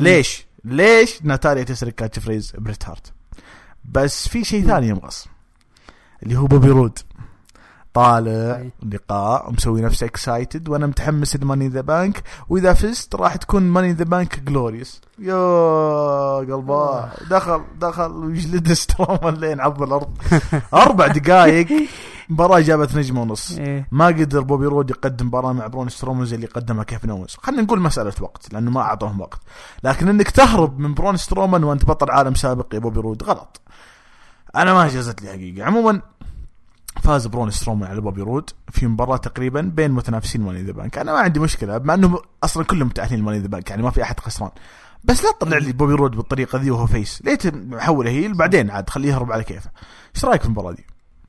ليش ناتاليا تسرق كاتش فريز بريت هارت. بس في شيء ثاني يمغص اللي هو بوبي رود طالع لقاء ومسوي نفسه اكسايتد، وانا متحمس لماني ذا بانك، واذا فزت راح تكون ماني ذا بانك جلوريوس. يا قلبا دخل ويجلد سترومان لين عض الارض. 4 دقائق مباراة جابت 2.5 نجمة. ما قدر بوبي رود يقدم مباراة مع برون سترومان زي اللي قدمها كيفن أوينز. خلينا نقول مسألة وقت لأنه ما أعطوهم وقت، لكن إنك تهرب من برون سترومان وأنت بطل عالم سابق يا بوبي رود غلط. أنا ما جازت لي حقيقة. عموما فاز برون سترومان على بوبي رود في مباراة تقريبا بين متنافسين ماني ذا بانك. أنا ما عندي مشكلة مع أنه أصلا كلهم متأهلين ماني ذا بانك، يعني ما في أحد خسران، بس لا تطلع لي بوبي رود بالطريقة ذي وهو فيس. ليت محوله هيل بعدين عاد خليه يهرب على كيفه. إيش رأيك في المباراة دي؟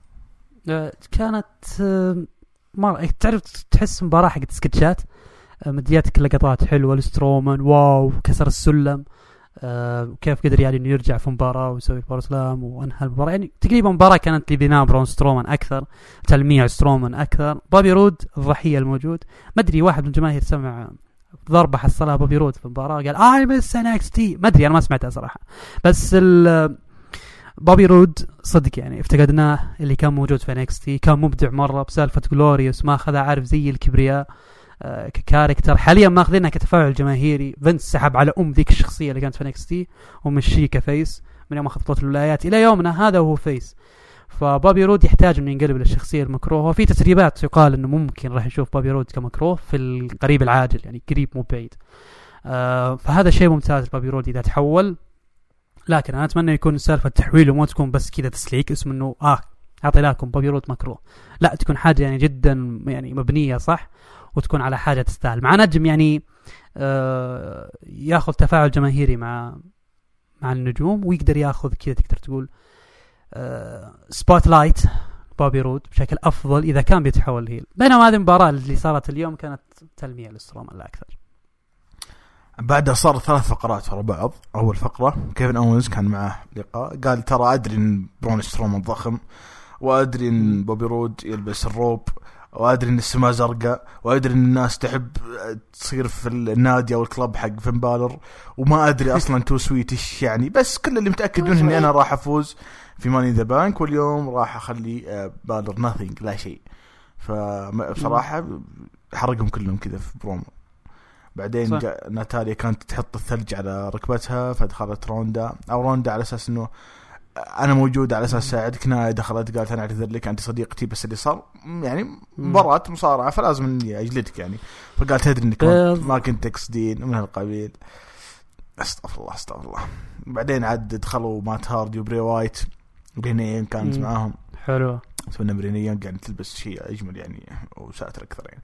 كانت تعرف تحس مباراة حقت سكتشات، مدياتك لقطات حلوة لسترومان واو كسر السلم، كيف قدر يعني انه يرجع في مباراة ويسوي باور سلام وانهى المباراة. يعني تقريبا مباراة كانت لبناء برون سترومان اكثر، تلميع سترومان اكثر. بوبي رود الضحية الموجود. ما ادري واحد من الجماهير سمع ضربة حصلها بوبي رود في المباراة قال I miss NXT. ما ادري انا ما سمعتها صراحة، بس بوبي رود صدق يعني افتقدناه. اللي كان موجود في NXT كان مبدع مرة بسالفة جلوريوس، ما أخذ عارف زي الكبرياء. ككاركتر حاليا ماخذينها كتفاعل جماهيري. فينس سحب على ذيك الشخصيه اللي كانت في NXT ومشيه كفيس من يوم اخذ بطوله الولايات الى يومنا هذا وهو فيس. فبابي رود يحتاج انه ينقلب للشخصيه المكروهه، وفي تسريبات يقال انه ممكن راح نشوف بابي رود كمكروه في القريب العاجل، يعني قريب مو بعيد. فهذا شيء ممتاز بابي رود اذا تحول. لكن انا اتمنى يكون سالفه تحويله مو تكون بس كذا تسليك اسم انه اعطي لكم بابي رود مكروه، لا تكون حاجه يعني جدا يعني مبنيه صح، وتكون على حاجه تستاهل مع نجم يعني ياخذ تفاعل جماهيري مع النجوم، ويقدر ياخذ كذا تقدر تقول سبوت لايت بابي رود بشكل افضل اذا كان بيتحول هيل. بينما هذه المباراه اللي صارت اليوم كانت تلميع للسترومان لا اكثر. بعدها صار 3 فقرات ورا بعض. اول فقره كيفن اونز كان معه لقاء، قال ترى ادري ان برون سترومان ضخم، وادري ان بوبي رود يلبس الروب، وادري ان السماء زرقاء، وادري ان الناس تحب تصير في النادي او الكلب حق فين بالر، وما ادري اصلا تو سويتش يعني، بس كل اللي متاكد منه اني انا راح افوز في ماني ذا بانك، واليوم راح اخلي بالر ناثينج لا شيء. فبصراحه حرقهم كلهم كذا في برومو. بعدين ناتاليا كانت تحط الثلج على ركبتها، فدخلت روندا على اساس انه انا موجود على اساس ساعدك. نايا دخلت قالت انا اعتذر لك انت صديقتي، بس اللي صار يعني مباراة مصارعة فلازم اني اجلدك يعني. فقالت تدري انك ما كنت تقصدين من هالقبيل. استغفر الله. بعدين عاد دخلوا مات هاردي وبري وايت، برينيين كانت معاهم حلوه. اتمنى برينيين قاعد تلبس شيء اجمل يعني وساتر اكثر يعني.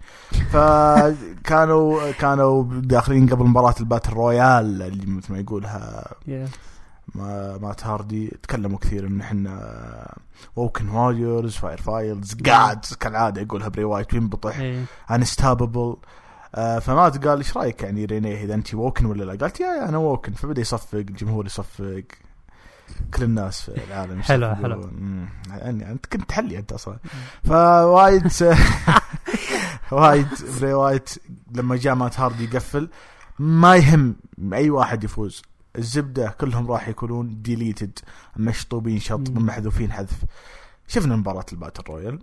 فكانوا داخلين قبل مباراة الباتل رويال اللي مثل ما يقولها مات هاردي. تكلموا كثير ان احنا ووكن واريورز فاير فايلز قاعد كالعاده يقولها بري وايت وينبطح انستابل. فما قال ايش رايك يعني رينيه اذا انت ووكن ولا لا؟ قالت يا انا ووكن. فبدا يصفق الجمهور، يصفق كل الناس في العالم. حلو يعني انت كنت تحلي انت اصلا. فوايد وايد بري وايت لما جاء مات هاردي يقفل ما يهم اي واحد يفوز، الزبدة كلهم راح يكونون ديليتد، مشطوبين شط محذوفين حذف. شفنا مباراة الباتل رويال،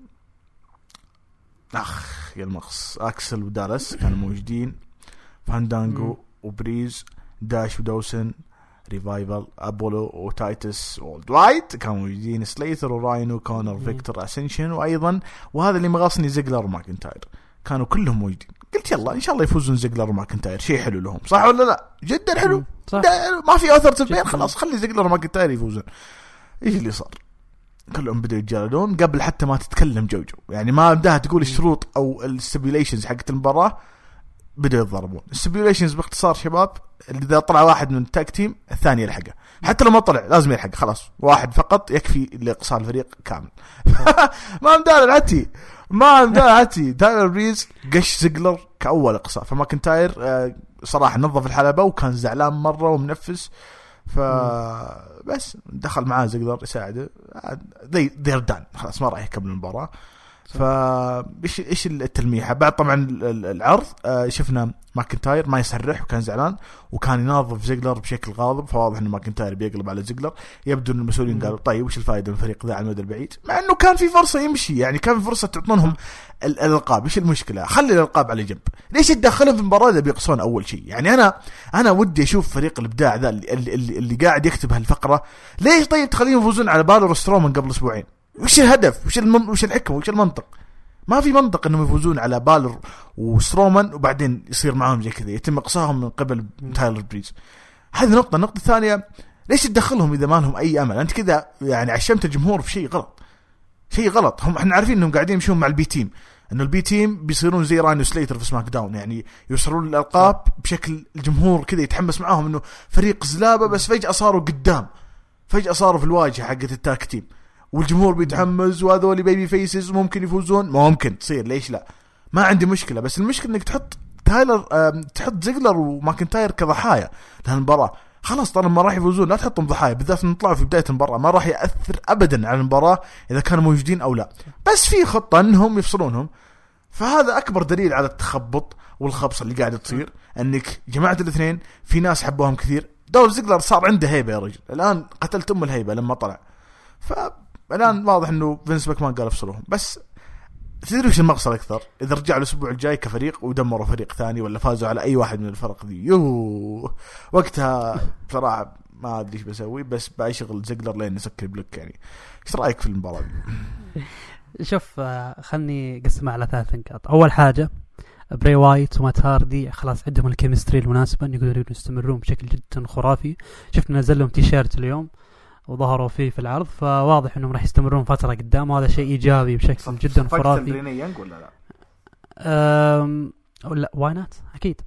يا المقص أكسل ودالاس كانوا موجودين، فاندانجو وبريز، داش ودوسن، ريفايفل، أبولو وتايتس وولدوايت كانوا موجودين، سليثر وراينو كونر فيكتور أسنشن، وأيضا وهذا اللي مغصني زيجلر وماكنتاير كانوا كلهم موجودين. قلت يلا إن شاء الله يفوزون زيجلر وماكنتاير، شيء حلو لهم صح ولا لا؟ جدا حلو. ما في أثر تبين، خلاص خلي زيجلر وماكنتاير يفوزون. إيش اللي صار؟ كلهم بدأوا يتجلدون قبل حتى ما تتكلم جوجو، يعني ما بدها تقول الشروط أو الستيبيوليشنز حقت المباراة، بدأوا يتضربون. الستيبيوليشنز باختصار شباب، اللي إذا طلع واحد من التاك تيم الثاني يلحقه، حتى لو ما طلع لازم يلحق، خلاص واحد فقط يكفي لإقصاء الفريق كامل. ما مدار عتي تايلر بريز قش زيجلر كأول إقصاء، فماكنتاير صراحة نظف الحلبة وكان زعلان مرة ومنفس، فبس دخل معاه زيجلر يساعده. دير دان خلاص ما راح يكمل المباراة. فايش التلميحة بعد طبعا العرض؟ شفنا ماكنتاير ما يسرح وكان زعلان وكان يناظف زيجلر بشكل غاضب، فواضح ان ماكنتاير بيقلب على زيجلر. يبدو ان المسؤولين قالوا طيب وش الفائدة من الفريق ذا على المدى البعيد، مع انه كان في فرصة يمشي، يعني كان في فرصة تعطونهم الالقاب. ايش المشكلة؟ خلي الالقاب على جنب، ليش تدخلهم في المباراة اذا بيقصون اول شيء؟ يعني انا ودي اشوف فريق الابداع ذا اللي قاعد يكتب هالفقرة، ليش طيب تخليهم يفوزون على بالر وسترومان قبل اسبوعين؟ وش الهدف؟ وش الحكمة؟ وش المنطق؟ ما في منطق انهم يفوزون على بالر وسترومان وبعدين يصير معهم زي كذا، يتم اقصائهم من قبل تايلر بريز. هذه نقطة. النقطة الثانية، ليش تدخلهم اذا ما لهم اي امل؟ انت كذا يعني عشمت الجمهور في شيء غلط. احنا عارفين انهم قاعدين يمشون مع البي تيم، انه البي تيم بيصيرون زي راينو سليتر في سماك داون، يعني يوصلون للالقاب بشكل الجمهور كذا يتحمس معاهم، انه فريق زلابة بس فجأة صاروا قدام، فجأة صاروا في الواجهة حقت التاك تيم والجمهور بيتحمس، وهذول بيبي فيسز ممكن يفوزون، ممكن تصير، ليش لا؟ ما عندي مشكلة. بس المشكلة انك تحط تحط زيجلر وماكنتاير كضحايا لهالمباراة. خلاص طالما ما راح يفوزون لا تحطهم ضحايا، بالذات ان طلعوا في بداية المباراة، ما راح يأثر ابدا على المباراة اذا كانوا موجودين او لا، بس في خطة انهم يفصلونهم. فهذا اكبر دليل على التخبط والخبصة اللي قاعدة تصير، انك جماعة الاثنين في ناس حبوهم كثير. دول زيجلر صار عنده هيبة يا رجل، الان قتلت الهيبة لما طلع. الآن واضح إنه فينس ماكمان قال افصلوهم، بس تدري وش المقصد أكثر؟ إذا رجعوا الأسبوع الجاي كفريق ودمروا فريق ثاني ولا فازوا على أي واحد من الفرق ذي، وقتها بصراحة ما أدري إيش بسوي، بس بأشغل زيجلر لين نسكر بلوك يعني. إيش رأيك في المباراة دي؟ شوف خلني قسمها على 3 نقاط. أول حاجة براي وايت ومات هاردي خلاص عندهم الكيمستري المناسبة أن يقدرون يستمرون بشكل جدا خرافي. شفنا نزل لهم تيشيرت اليوم وظهروا فيه في العرض، فواضح أنهم راح يستمرون فترة قدام، وهذا شيء إيجابي بشكل جدا خرافي. ريني يانغ ولا لا؟ ولا واينات أكيد.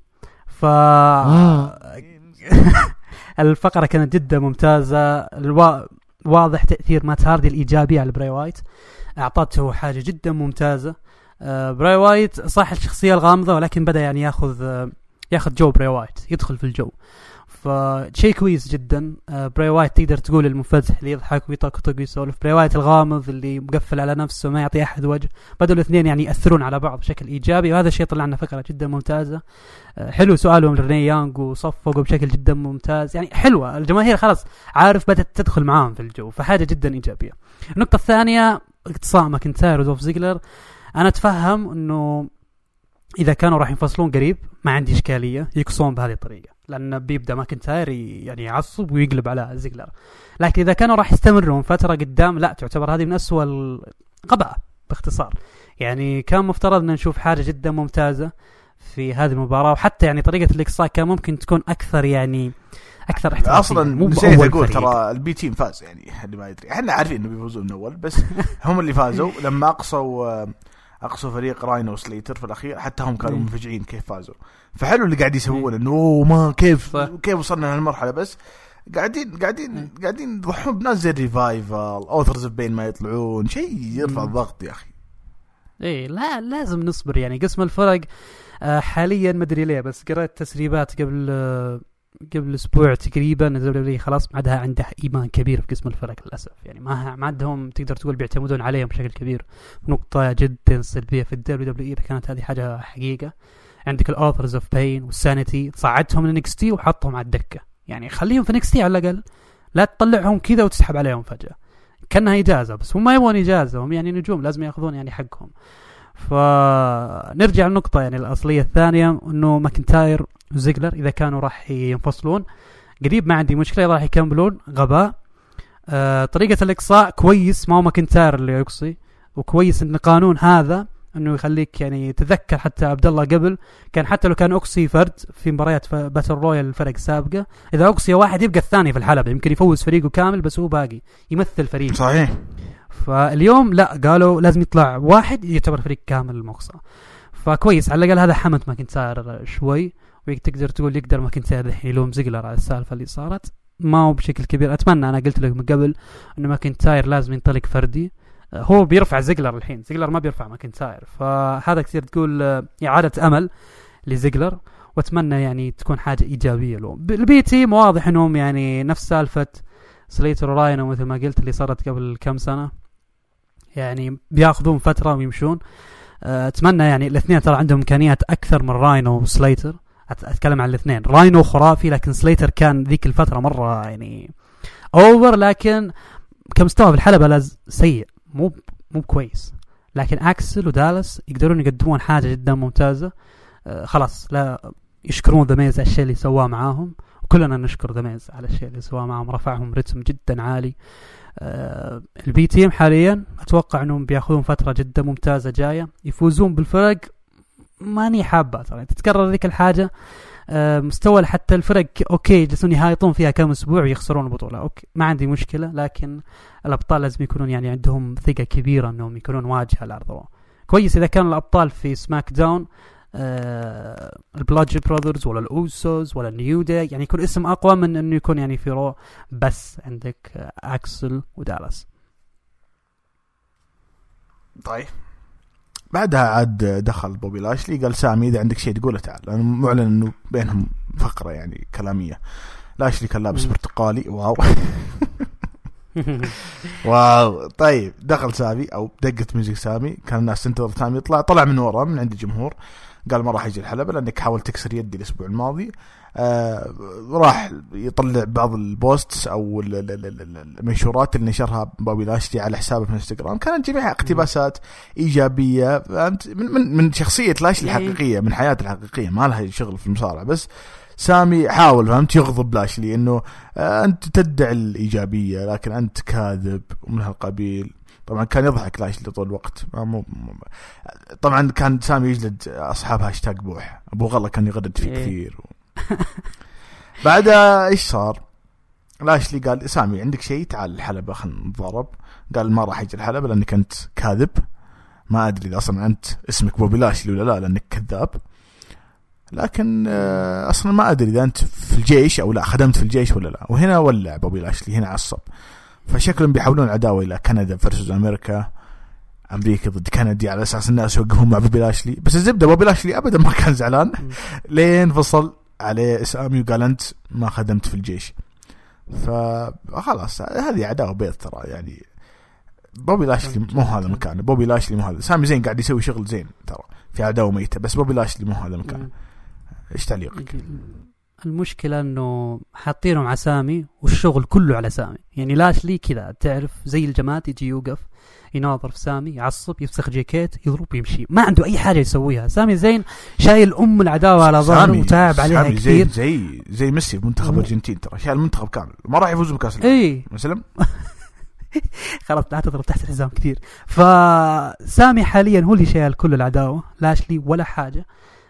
الفقرة كانت جدا ممتازة. واضح تأثير مات هاردي الإيجابي على براي وايت، أعطته حاجة جدا ممتازة. براي وايت صح الشخصية الغامضة، ولكن بدأ يعني ياخذ جو براي وايت، يدخل في الجو، فشيء كويس جدا. براي وايت تقدر تقول المنفتح اللي يضحك ويطقطق ويسولف، براي وايت الغامض اللي مقفل على نفسه ما يعطي أحد وجه. بدأوا الاثنين يعني يأثرون على بعض بشكل إيجابي، وهذا الشيء طلع لنا فكرة جدا ممتازة. حلو سؤالهم لريني يانغ وصفقوا بشكل جدا ممتاز، يعني حلوة. الجماهير خلاص عارف بدأت تدخل معاهم في الجو، فحاجة جدا إيجابية. النقطة الثانية اقتصاء ماكنتاير ودولف زيجلر. أنا أتفهم أنه إذا كانوا راح ينفصلون قريب ما عندي إشكالية يقصون بهذه الطريقة، لأن بيبدأ ماكنتاير يعني يعصب ويقلب على زيجلر. لكن إذا كانوا راح يستمرون فترة قدام لا، تعتبر هذه من أسوأ القبعة باختصار. يعني كان مفترض أن نشوف حاجة جدا ممتازة في هذه المباراة، وحتى يعني طريقة الإقصاء كان ممكن تكون أكثر يعني أكثر احترافية. أصلا نسيت أقول ترى البي تيم فاز، يعني اللي ما يدري احنا عارفين إنه بيفوزون من أول، بس هم اللي فازوا لما أقصوا فريق راينو وسليتر في الأخير. حتى هم كانوا منفجعين كيف فازوا. فحلو اللي قاعد يسوون إنه ما كيف وصلنا لهالمرحلة، بس قاعدين يضحون بناس زي الريفايفل أوثرز اوف بين ما يطلعون شيء يرفع الضغط يا أخي. إيه لا لازم نصبر. يعني قسم الفرق حاليا ما أدري ليه، بس قرأت تسريبات قبل أسبوع تقريبا الدبليو خلاص ما عندها إيمان كبير في قسم الفرق للأسف. يعني ما عندهم تقدر تقول بيعتمدون عليهم بشكل كبير. نقطة جدا سلبية في الدبليو إذا كانت هذه حاجة حقيقة. عندك الأوثرز اوف بين والسانيتي صعدتهم من NXT وحطهم على الدكة، يعني خليهم في NXT على الأقل، لا تطلعهم كذا وتسحب عليهم فجأة كأنها إجازة. بس هم ما يبغون إجازة، هم يعني نجوم لازم يأخذون يعني حقهم. فنرجع للنقطة يعني الأصلية الثانية، إنه ماكنتاير وزيجلر إذا كانوا راح ينفصلون قريب ما عندي مشكلة، راح يكملون غباء. طريقة الإقصاء كويس، ما هو ماكنتاير اللي يقصي، وكويس إن قانون هذا إنه يخليك يعني تذكر. حتى عبد الله قبل كان حتى لو كان أقصي فرد في مباريات باتل رويال الفرق السابقة، إذا أقصي واحد يبقى الثاني في الحلبة، يمكن يفوز فريقه كامل بس هو باقي يمثل فريقه. صحيح. فاليوم لا، قالوا لازم يطلع واحد يعتبر فريق كامل المقصى. فكويس على الأقل هذا حمد ماكنتاير شوي، وتقدر تقول يقدر ماكنتاير الحين يلوم زيجلر على السالفة اللي صارت ما هو بشكل كبير. أتمنى، أنا قلت لك من قبل إنه ماكنتاير لازم ينطلق فردي، هو بيرفع زيجلر الحين، زيجلر ما بيرفع ماكنتاير، فهذا كثير تقول إعادة أمل لزيجلر، وأتمنى يعني تكون حاجة إيجابية له. البي تيم واضح إنهم يعني نفس سالفة سليتر وراينو مثل ما قلت اللي صارت قبل كم سنة، يعني بياخذون فترة ويمشون. أتمنى يعني الاثنين ترى عندهم إمكانيات أكثر من راينو وسليتر. أتكلم عن الاثنين، راينو خرافي لكن سليتر كان ذيك الفترة مرة يعني أوفر، لكن كمستوى في الحلبة سيء، مو كويس. لكن أكسل ودالاس يقدرون يقدمون حاجة جدا ممتازة. خلاص لا يشكرون ذا ميز على الشيء اللي سواه معاهم، وكلنا نشكر ذا ميز على الشيء اللي سواه معاهم، رفعهم رتم جدا عالي. البي تيم حاليا أتوقع أنهم بيأخذون فترة جدا ممتازة جاية، يفوزون بالفرق. ماني حابة ترى تتكرر ذيك الحاجة. مستوى حتى الفرق أوكي جلسون يهايطون فيها كم أسبوع ويخسرون البطولة، أوكي ما عندي مشكلة، لكن الأبطال لازم يكونون يعني عندهم ثقة كبيرة أنهم يكونون واجهة العرض. كويس إذا كان الأبطال في سماك داون البلاجي براذرز ولا الأوسوس ولا النيو داي، يعني يكون اسم أقوى من أنه يكون يعني في رو بس عندك أكسل ودالاس. طيب بعدها عاد دخل بوبي لاشلي قال سامي إذا عندك شيء تقوله تعال، لأنه معلن أنه بينهم فقرة يعني كلامية. لاشلي كان لابس برتقالي، واو واو. طيب دخل سامي أو دقت ميوزك سامي، كان الناس تنتظر سامي يطلع من ورا من عند الجمهور، قال ما راح يجي الحلبة لأنك حاولت تكسر يدي الأسبوع الماضي. راح يطلع بعض البوستس أو المنشورات اللي نشرها بوبي لاشلي على حسابه في انستغرام، كانت جميعها اقتباسات إيجابية من شخصية لاشلي الحقيقية، من حياته الحقيقية، ما لها شغل في المصارعة. بس سامي حاول فهمت يغضب لاشلي إنه أنت تدعي الإيجابية لكن أنت كاذب ومن هالقبيل. طبعا كان يضحك لاشلي طول الوقت. طبعا كان سامي يجلد أصحاب هاشتاج بوح، أبو غلا كان يغرد فيه كثير. بعدها إيش صار؟ لاشلي قال سامي عندك شيء تعال الحلبة خلنا نتضارب. قال ما راح يجي الحلبة لأنك أنت كاذب، ما أدري إذا أصلا أنت اسمك بوبي لاشلي ولا لا لأنك كذاب، لكن أصلا ما أدري إذا أنت في الجيش أو لا، خدمت في الجيش ولا لا. وهنا ولع بوبي لاشلي، هنا عصب. فشكلهم بيحاولون العداوة إلى كندا فرسوس أمريكا، أمريكا ضد كندي، على أساس الناس يوقفون مع بوبي لاشلي. بس الزبدة بوبي لاشلي أبدا ما كان زعلان لين فصل عليه سامي وقال أنت ما خدمت في الجيش. فخلاص هذه عداوة بيض ترى، يعني بوبي لاشلي مو هذا مكانه، بوبي لاشلي مو هذا. سامي زين قاعد يسوي شغل زين ترى في عداوة ميتة، بس بوبي لاشلي مو هذا مكانه. إيش تعليقك؟ المشكلة إنه حاطينه مع سامي والشغل كله على سامي. يعني لاشلي كذا تعرف زي الجماعة، يجي يوقف يناظر في سامي، يعصب، يفسخ جيكيت، يضرب، يمشي، ما عنده أي حاجة يسويها. سامي زين شايل العداوة على ظهره وتعب عليها كثير. زي ميسي في منتخب الأرجنتين ترى، شايل المنتخب كامل، ما راح يفوز بكأس العالم. إيه مسلم خلاص لا تضرب تحت الحزام كثير. فسامي حاليا هو اللي شايل كل العداوة، لاشلي ولا حاجة.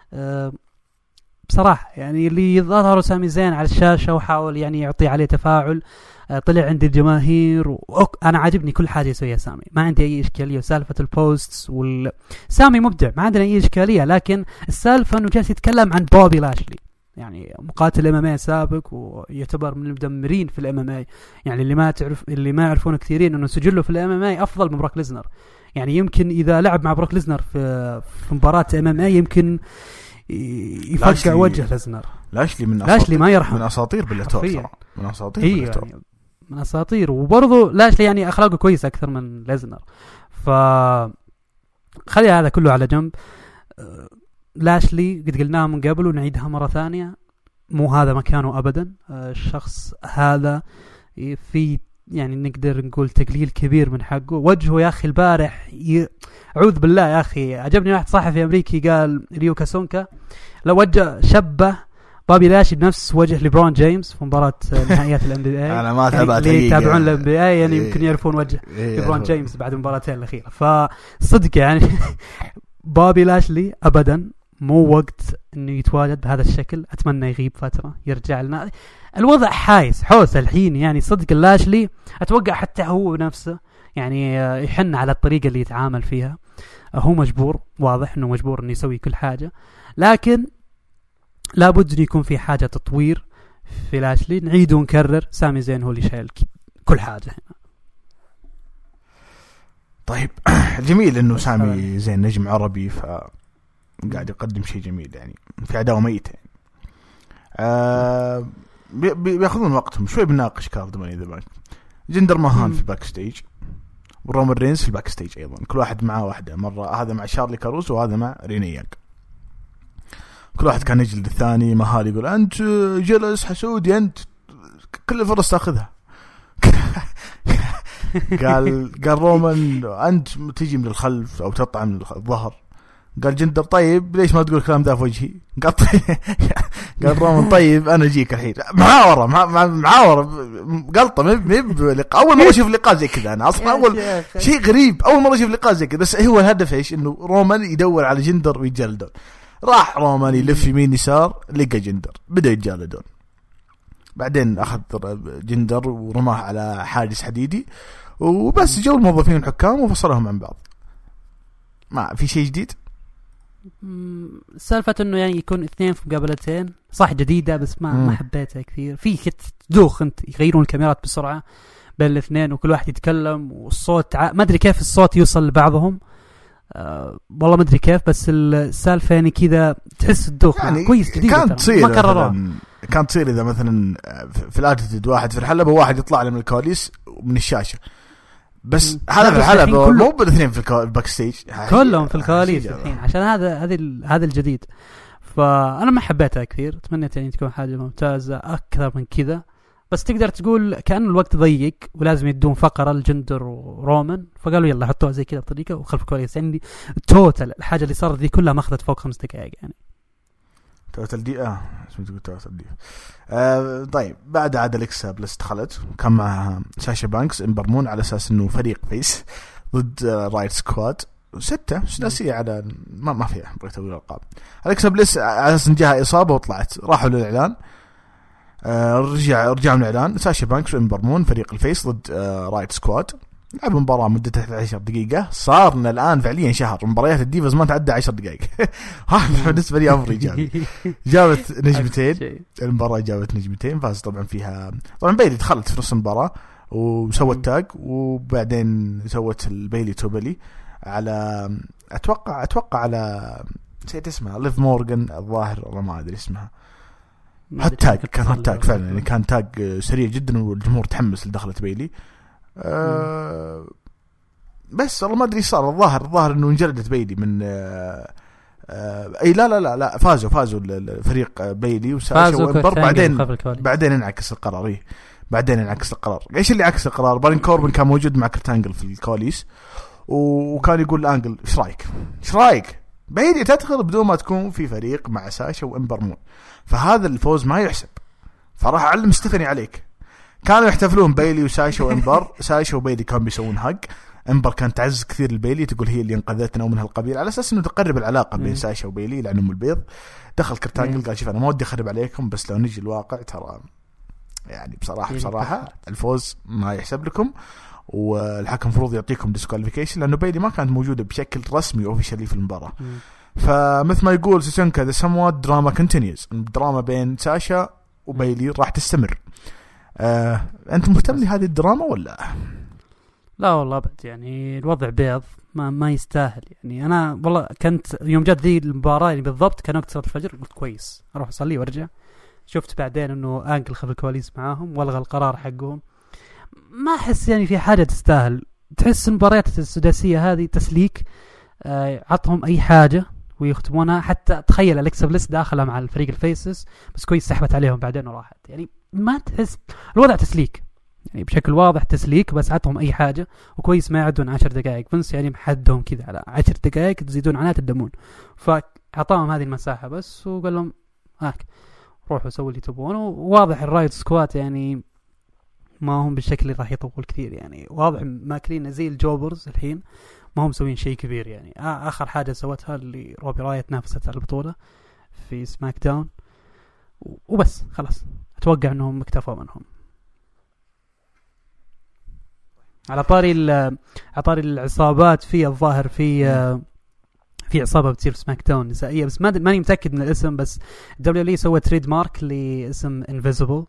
بصراحة يعني اللي ظهره سامي زين على الشاشة وحاول يعني يعطي عليه تفاعل، طلع عند الجماهير أنا عاجبني كل حاجة يسويها سامي، ما عندي أي إشكالية. وسالفة البوستس سامي مبدع، ما عندنا أي إشكالية. لكن السالفة أنه جالس يتكلم عن بوبي لاشلي، يعني مقاتل MMA سابق ويعتبر من المدمرين في الMMA. يعني اللي ما يعرفون كثيرين أنه سجله في الMMA أفضل من بروك ليزنر. يعني يمكن إذا لعب مع بروك ليزنر في مباراة MMA يمكن يفقع وجه ليزنر. لاشلي ما يرحم، من أساطير باللاتور، من أساطير باللاتور، يعني من أساطير. وبرضه لاشلي يعني أخلاقه كويسة أكثر من ليزنر. خلي هذا كله على جنب. لاشلي قد قلناها من قبل ونعيدها مرة ثانية، مو هذا مكانه أبدا. الشخص هذا في يعني نقدر نقول تقليل كبير من حقه. وجهه يا أخي البارح أعوذ بالله يا أخي، عجبني واحد صحفي أمريكي قال ريو كاسونكا لو وجه شبه بوبي لاشلي بنفس وجه ليبرون جيمس في مباراة نهائيات NBA. أنا ما تابعت اللي يتابعون NBA يعني يمكن يعرفون وجه ليبرون جيمس بعد المباراتين الأخيرة. فصدق يعني بوبي لاشلي أبدا مو وقت إنه يتواجد بهذا الشكل. أتمنى يغيب فترة يرجع لنا. الوضع حوس الحين، يعني صدق لاشلي أتوقع حتى هو نفسه يعني يحن على الطريقة اللي يتعامل فيها. هو مجبور، واضح إنه مجبور إنه يسوي كل حاجة، لكن لابد إنه يكون في حاجة تطوير في لاشلي. نعيد ونكرر سامي زين هو اللي شايل كل حاجة هنا. طيب جميل إنه سامي زين نجم عربي فقاعد يقدم شيء جميل، يعني في عداوة ميتة يعني. بياخذون وقتهم شوي. بناقش كارد ماني ذا بانك. جندر ماهان في الباك ستيج، ورومان رينز في الباك ستيج أيضا، كل واحد معه واحدة. مرة هذا مع شارلي كاروس وهذا مع رينياك. كل واحد كان يجلد الثاني. مهال يقول أنت جلس حسودي، أنت كل الفرص تأخذها. قال رومان أنت تيجي من الخلف أو تطلع من الظهر. قال جندر طيب ليش ما تقول الكلام ده في وجهي؟ قال رومان طيب أنا أجيك الحين. معاورة قلطة أول مرة أشوف لقاء زي كذا. أنا أصلا أول شيء غريب، أول مرة أشوف لقاء زي كذا. بس هو الهدف إيش؟ إنه رومان يدور على جندر ويجلدون. راح رومان يلف يمين يسار، لقى جندر، بدأ يتجلدون. بعدين أخذ جندر ورماه على حاجز حديدي، وبس جو الموظفين الحكام وفصلهم عن بعض. ما في شيء جديد. سالفة إنه يعني يكون اثنين في مقابلتين صح جديدة، بس ما حبيتها كثير. في دوخ أنت يغيرون الكاميرات بسرعة بين الاثنين وكل واحد يتكلم والصوت ما أدري كيف الصوت يوصل لبعضهم. والله ما أدري كيف، بس السالفة يعني كذا تحس الدوخ يعني كويس جديدة. كانت تصير إذا مثلا في الاتيتيود واحد في الحلبة وواحد يطلع له من الكواليس ومن الشاشة. بس هذا في الحلبة مو بالاثنين في الباك ستيج كلهم في الكواليس الحين عشان هذا الجديد. فأنا ما حبيتها كثير، تمنيت يعني تكون حاجة ممتازة أكثر من كذا. بس تقدر تقول كأن الوقت ضيق ولازم يدون فقرة لجندر ورومان، فقالوا يلا حطوها زي كذا بطريقة وخلف كواليس. عندي توتال الحاجة اللي صارت دي كلها ما أخذت فوق 5 دقائق يعني. توتال دي اسمه تقول توتال دي. طيب بعد عاد اليكسا بلس دخلت كان معها ساشا بانكس امبرمون على اساس انه فريق فيس ضد رايت سكواد 6 ثلاثيه على ما فيها بغيت اقول الارقام. اليكسا بلس على اساس جاها اصابه وطلعت، راحوا للاعلان رجعوا من الاعلان. ساشا بانكس وامبرمون فريق الفيس ضد رايت سكواد، لعبوا مباراة مدتها 10 دقيقة. صارنا الآن فعليا شهر مباريات الديفز ما تعدى 10 دقائق. هذا بالنسبة لي أمر إيجابي. جابت نجمتين المباراة، جابت نجمتين فاز طبعا فيها. طبعا بيلي دخلت في نص المباراة وسوت تاج، وبعدين سوت البيلي توبلي على أتوقع على نسيت اسمها ليف مورغان الظاهر والله ما أدري اسمها. هالتاج كان هالتاج فعلا يعني كان تاج سريع جدا والجمهور تحمس لدخلت بيلي. بس والله ما ادري صار الظاهر انه انجلدت بيلي من اي لا فازوا الفريق بيلي وساشا وامبر. بعدين انعكس القرار. ايش اللي عكس القرار؟ بارين كوربن كان موجود مع كرتانجل في الكواليس وكان يقول لانجل ايش رايك بيلي تدخل بدون ما تكون في فريق مع ساشا وامبرمون، فهذا الفوز ما يحسب، فراح اعلم ستيفاني عليك. كانوا يحتفلون بيلي وساشا وامبر. ساشا وبيلي كانوا بيسوون حق. امبر كانت تعز كثير البيلي، تقول هي اللي انقذتنا ومن هالقبيل، على اساس انه تقرب العلاقه بين ساشا وبيلي لانهم البيض. دخل كرتانجل قال شوف انا ما ودي اخرب عليكم، بس لو نجي الواقع ترى يعني بصراحه الفوز ما يحسب لكم، والحكم المفروض يعطيكم ديسكواليفيكيشن لانه بيلي ما كانت موجوده بشكل رسمي اوفيشلي في المباراه. فمثل ما يقول سيسونكا ذا سموات دراما كونتينيوز، الدراما بين ساشا وبيلي راح تستمر. أنت مهتم لهذه الدراما ولا؟ لا والله أبد، يعني الوضع بيض ما يستاهل. يعني أنا والله كنت يوم جت ذي المباراة يعني بالضبط كان وقت صلاة الفجر، قلت كويس أروح أصلي وأرجع. شفت بعدين إنه أنقل خلف الكواليس معاهم والغى القرار حقهم. ما أحس يعني في حاجة تستاهل. تحس المباريات السداسية هذه تسليك، عطهم أي حاجة ويختمونها. حتى تخيل أليكسا بليس داخلة مع الفريق الفيسس بس كويس سحبت عليهم بعدين وراحت. يعني ما تحس الوضع تسليك، يعني بشكل واضح تسليك، بس عطهم أي حاجة وكويس ما يعدون 10 دقائق. فنس يعني محدهم كذا على 10 دقائق تزيدون عنها تدمون، فعطاهم هذه المساحة بس وقال لهم روحوا سووا اللي تبونه. وواضح الرايت سكوات يعني ما هم بالشكل اللي راح يطول كثير، يعني واضح ماكلين زي الجوبرز الحين، ما هم مسوين شيء كبير. يعني آخر حاجة سوتها اللي روبي رايت نافست على البطولة في سماك داون وبس خلاص. أتوقع أنهم اكتفوا منهم. على طاري العصابات، في الظاهر في عصابة بتصير في سماك داون نسائية، بس ماني متأكد من الاسم. بس WWE سوى تريد مارك لاسم انفيزبل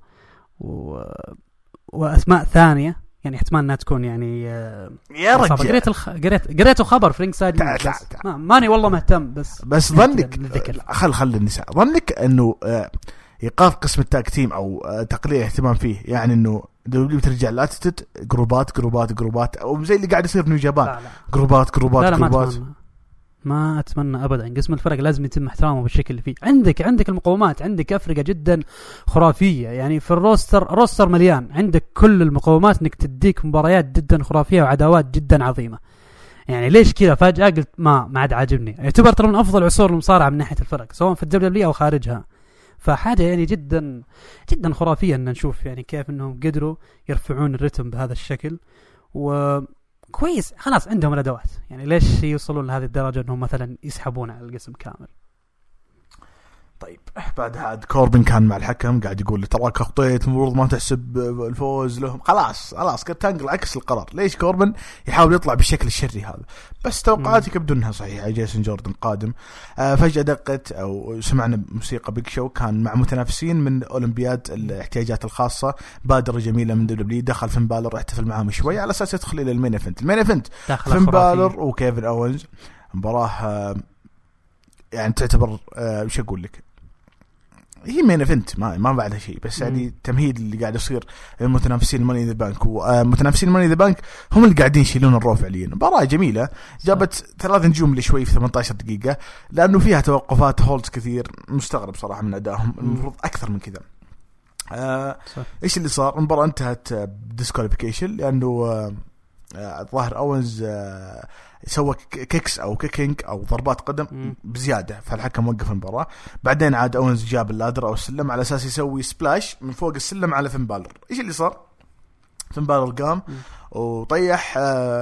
وأسماء ثانية، يعني احتمال انها تكون يعني يا رجل قريته خبر في لينك سايد. ماني والله مهتم، بس ظنك خل النساء ظنك انه ايقاف قسم التاك تيم او تقليل اهتمام فيه، يعني انه دبليو بترجع الاتيتود جروبات او زي اللي قاعد يصير في نيو جابان. جروبات ما اتمنى ابدا. قسم الفرق لازم يتم احترامه بالشكل اللي فيه. عندك المقومات، عندك افرقه جدا خرافيه، يعني في الروستر مليان. عندك كل المقومات انك تديك مباريات جدا خرافيه وعداوات جدا عظيمه. يعني ليش كذا فجاه قلت ما عاد عاجبني؟ يعتبر ترى من افضل عصور المصارعه من ناحيه الفرق سواء في الدبليو او خارجها. فحاجه يعني جدا جدا خرافيه ان نشوف يعني كيف انهم قدروا يرفعون الرتم بهذا الشكل. كويس خلاص عندهم الادوات، يعني ليش يوصلون لهذه الدرجه انهم مثلا يسحبون على القسم كامل؟ طيب بعد هاد كوربن كان مع الحكم قاعد يقول لي تراك اخطيت، المفروض ما تحسب الفوز لهم. خلاص كرتانجل عكس القرار. ليش كوربن يحاول يطلع بالشكل الشري هذا؟ بس توقعاتي يبدو انها صحيحه. جيسون جوردن قادم، فجاه دقت او سمعنا موسيقى بيج شو كان مع متنافسين من اولمبياد الاحتياجات الخاصه. بادره جميله من دبليو، دخل فين بالر احتفل معاهم شوي على اساس يدخل الى المين ايفنت فين بالر وكيفن اوينز. مباراه يعني تعتبر وش اقول لك، هي مين ايفنت ما بعدها شيء، بس يعني تمهيد اللي قاعد يصير المتنافسين ماني ذا بانك، ومتنافسين ماني ذا بانك هم اللي قاعدين يشيلون الرو فعليا. مباراة جميلة جابت 3 نجوم اللي شوي في 18 دقيقة، لأنه فيها توقفات هولدز كثير. مستغرب صراحة من أدائهم، المفروض أكثر من كذا. إيش اللي صار؟ المباراة انتهت بديسكواليفيكيشن لأنه ظاهر أوينز سوى كيكس أو كيكينج أو ضربات قدم بزيادة، فالحكم وقف المباراة. بعدين عاد أوينز جاب اللادر أو السلم على أساس يسوي سبلاش من فوق السلم على فين بالر. إيش اللي صار؟ فين بالر قام وطيح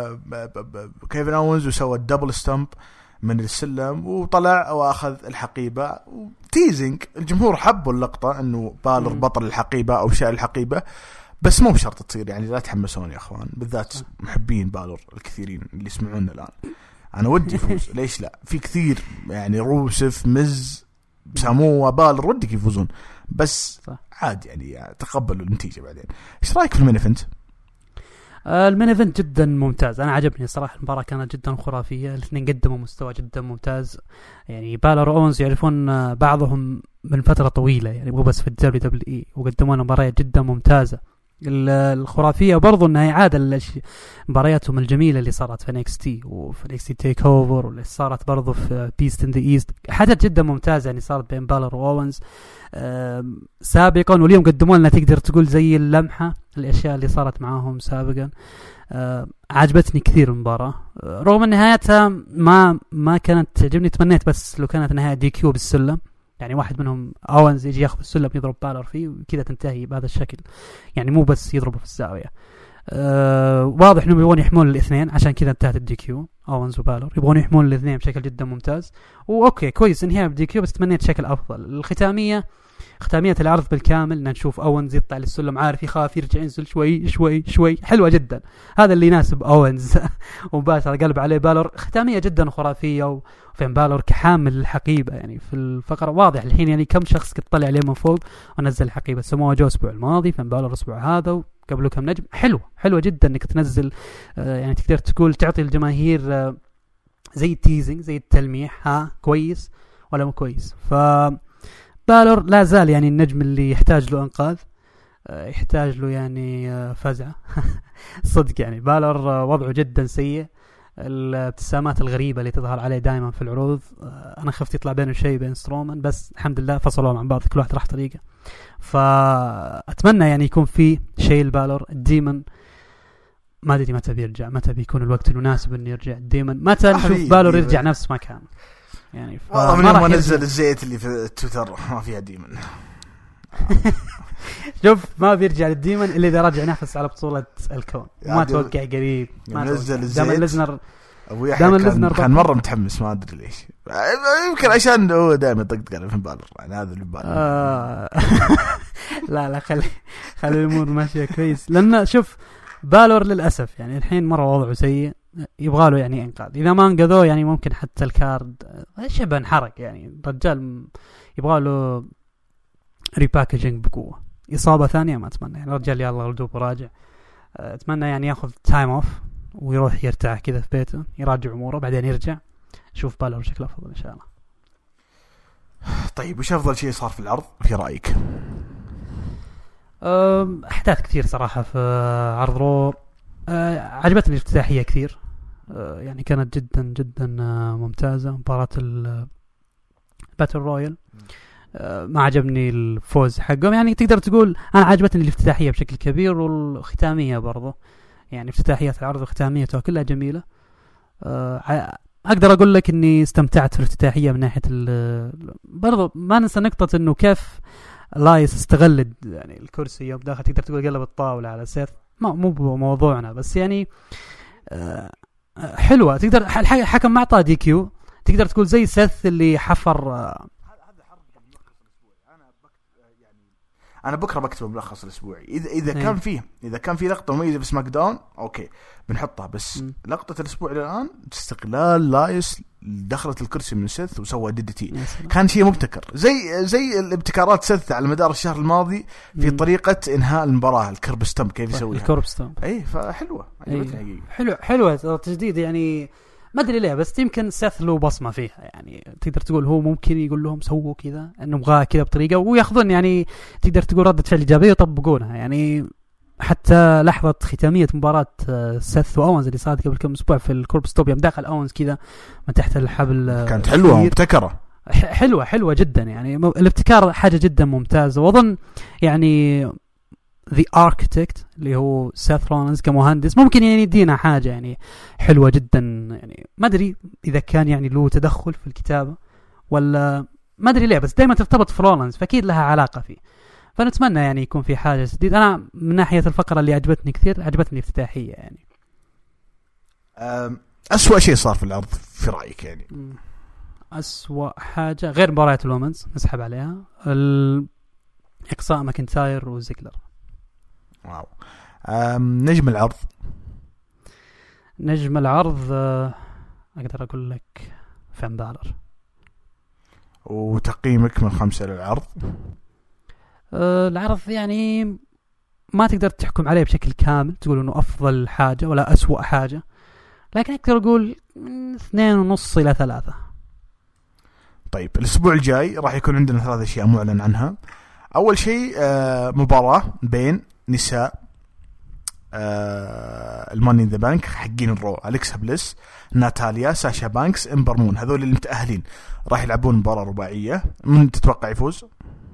كيفن أوينز وسوى الدبل ستامب من السلم وطلع وأخذ الحقيبة وتيزنج. الجمهور حبوا اللقطة إنه بالر بطل الحقيبة أو شاء الحقيبة، بس مو بشرط تصير يعني. لا تحمسون يا أخوان، بالذات محبين بالر الكثيرين اللي يسمعونا الآن. أنا ودي يفوز ليش لا؟ في كثير يعني روسف مز ساموا بالر ودك يفوزون، بس عاد يعني تقبلوا النتيجة بعدين. إيش رأيك في المين إيفنت؟ المين إيفنت جدا ممتاز، أنا عجبني صراحة. المباراة كانت جدا خرافية، الاثنين قدموا مستوى جدا ممتاز. يعني بالر وأوينز يعرفون بعضهم من فترة طويلة، يعني مو بس في WWE، وقدموا مباريات جدا ممتازة الخرافية. وبرضو انها إعادة مبارياتهم الجميلة اللي صارت في NXT وفي NXT تيك اوفر، واللي صارت برضو في بيست ان ذا ايست، حاجات جدا ممتازة يعني صارت بين بالر وأوينز سابقا. واليوم قدموا لنا تقدر تقول زي اللمحة الاشياء اللي صارت معاهم سابقا. عجبتني كثير المباراة، رغم ان نهايتها ما كانت تعجبني. تمنيت بس لو كانت نهاية دي كيو بالسلم، يعني واحد منهم أوينز يجي ياخذ السلم يضرب بالر فيه وكذا تنتهي بهذا الشكل، يعني مو بس يضربه في الزاوية. واضح انهم يبغون يحمون الاثنين، عشان كذا انتهت الدي كيو. أوينز وبالر يبغون يحمون الاثنين بشكل جدا ممتاز، واوكي كويس انهيها بدي كيو، بس تمنيت شكل افضل. ختامية العرض بالكامل ان نشوف أوينز يطلع للسلم عارف يخاف يرجع ينزل شوي شوي شوي، حلوة جدا. هذا اللي يناسب أوينز ومباشرة قلب عليه بالر. ختامية جدا خرافية، وفين بالر كحامل الحقيبة يعني في الفقرة واضح الحين يعني كم شخص كنت طلع عليه من فوق ونزل الحقيبة. سموها جو الأسبوع الماضي، فين بالر الأسبوع هذا، وقبله كم نجم. حلوة جدا انك تنزل يعني تقدر تقول تعطي الجماهير زي التيزنج زي التلميح، ها كويس ولا مو كويس. بالر لا زال يعني النجم اللي يحتاج له انقاذ، يحتاج له يعني فزعة صدق. يعني بالر وضعه جدا سيء، الابتسامات الغريبة اللي تظهر عليه دائما في العروض. أنا خفت يطلع بينه شيء بين سترومان، بس الحمد لله فصلوا عن بعض، كل واحد راح طريقه. فأتمنى يعني يكون في شيء البالر. الديمن ما أدري متى بيرجع، متى بيكون الوقت المناسب إنه يرجع الديمن، متى نشوف بالر يرجع نفس ما كان يعني. والله من نزل الزيت اللي في تويتر ما فيها ديمن شوف ما بيرجع للديمن إلا إذا رجع نفس على بطولة الكون، ما توقع قريب. ما نزل الزيت. دائما ليزنر كان مرة متحمس، ما أدري ليش، يمكن عشان هو دائما يطقطق على فين بالر، يعني هذا اللي بالر. لا خلي الأمور ماشية كويس، لأن شوف بالر للأسف يعني الحين مرة وضعه سيء، يبغاله يعني إنقاذ. إذا ما انقذوه يعني ممكن حتى الكارد شبه انحرق. يعني الرجال يبغاله ريباكجينج بقوة. إصابة ثانية ما أتمنى، يعني الرجال يلا ردوب وراجع. أتمنى يعني ياخذ تايم أوف ويروح يرتاح كذا في بيته، يراجع أموره، بعدين يرجع شوف بالر بشكل أفضل إن شاء الله. طيب وش أفضل شيء صار في العرض في رأيك؟ أحداث كثير صراحة في عرض رو. عجبتني الافتتاحية كثير، يعني كانت جدا جدا ممتازة. مباراة الباتل رويال ما عجبني الفوز حقهم، يعني تقدر تقول أنا عجبتني الافتتاحية بشكل كبير، والختامية برضو يعني افتتاحية العرض وختاميتها كلها جميلة. أقدر أقول لك إني استمتعت في الافتتاحية من ناحية برضو ما ننسى نقطة إنه كيف لايس استغل يعني الكرسي يوم داخل، تقدر تقول قلب الطاولة على سيث. مو بموضوعنا، بس يعني حلوة. تقدر الحكم ما أعطاه دي كيو، تقدر تقول زي سيث اللي حفر. انا بكره بكتب ملخص الاسبوعي اذا كان في لقطه مميزه في سماك داون اوكي بنحطها، بس لقطه الاسبوع الان استقلال لايس دخلت الكرسي من سيث وسوى ديدتي، كان شيء مبتكر زي الابتكارات سيث على مدار الشهر الماضي في طريقه انهاء المباراه، الكرب ستامب كيف يسويها، الكرب ستامب اي فحلوه عجبتني. حلوه تجديد يعني. ما ادري ليه، بس يمكن سيث له بصمه فيها، يعني تقدر تقول هو ممكن يقول لهم سووا كذا، انه نبغاه كذا بطريقه، وياخذون يعني تقدر تقول رده فعل ايجابيه ويطبقونها. يعني حتى لحظه ختاميه مباراه سيث واونز اللي صارت قبل كم اسبوع في الكوربستوب، يوم دخل اونز كذا من تحت الحبل، كانت حلوه ومبتكره، حلوه جدا. يعني الابتكار حاجه جدا ممتازه، واظن يعني The Architect اللي هو سيث رولينز كمهندس ممكن يعني يدينا حاجة يعني حلوة جدا. يعني ما أدري إذا كان يعني له تدخل في الكتابة ولا ما أدري ليه، بس دائما ترتبط في رولينز فأكيد لها علاقة فيه. فنتمنى يعني يكون في حاجة جديدة. أنا من ناحية الفقرة اللي عجبتني كثير، عجبتني الافتتاحية يعني. أسوأ شيء صار في العرض في رأيك يعني؟ أسوأ حاجة غير مباريات الومنز نسحب عليها، إقصاء ماكنتاير وزيجلر. واو. نجم العرض؟ نجم العرض أقدر أقول لك فين بالر. وتقييمك من 5 للعرض؟ العرض يعني ما تقدر تحكم عليه بشكل كامل تقول إنه أفضل حاجة ولا أسوأ حاجة، لكن أقدر أقول من 2.5 إلى 3. طيب الأسبوع الجاي راح يكون عندنا 3 أشياء معلن عنها. أول شيء مباراة بين نساء الماني ذا بانك حقين الرو، أليكسا بليس، ناتاليا، ساشا بانكس، إمبر مون، هذول اللي متأهلين راح يلعبون مباراة رباعية. من تتوقع يفوز؟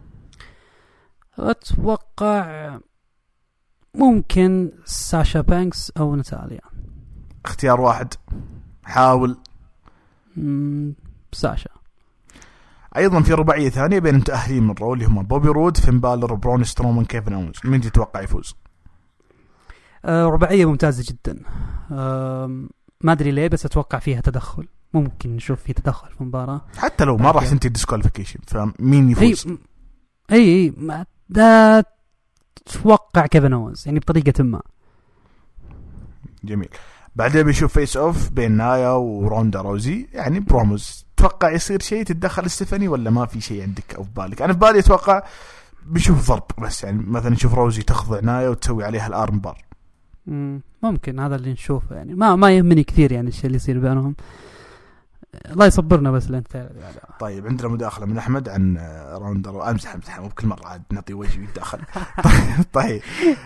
أتوقع ممكن ساشا بانكس أو ناتاليا. اختيار واحد حاول. ساشا. ايضا في رباعيه ثانيه بين متاهلين من رو اللي هم بوبي رود، فين بالر، برون سترومان، كيفن اونز. من تتوقع يفوز؟ رباعيه ممتازه جدا. ما ادري ليه بس اتوقع فيها تدخل، ممكن نشوف في تدخل في المباراه حتى لو ما راح تنتهي ديسكواليفيكيشن. فمين يفوز؟ اي ما دا تتوقع كيفن اونز يعني بطريقه ما. جميل. بعدين بنشوف فيس اوف بين نايا وروندا روزي، يعني بروموز. تتوقع يصير شيء تتدخل ستيفاني ولا ما في شيء عندك او في بالك؟ انا في بالي اتوقع بنشوف ضرب بس، يعني مثلا نشوف روزي تخضع نايا وتسوي عليها الارم بار. ممكن هذا اللي نشوفه، يعني ما يهمني كثير يعني الشيء اللي يصير بينهم. الله يصبرنا بس لين يعني. طيب عندنا مداخله من احمد عن روندا. امزح مو بكل مره عاد نعطي وجه يتدخل. طيب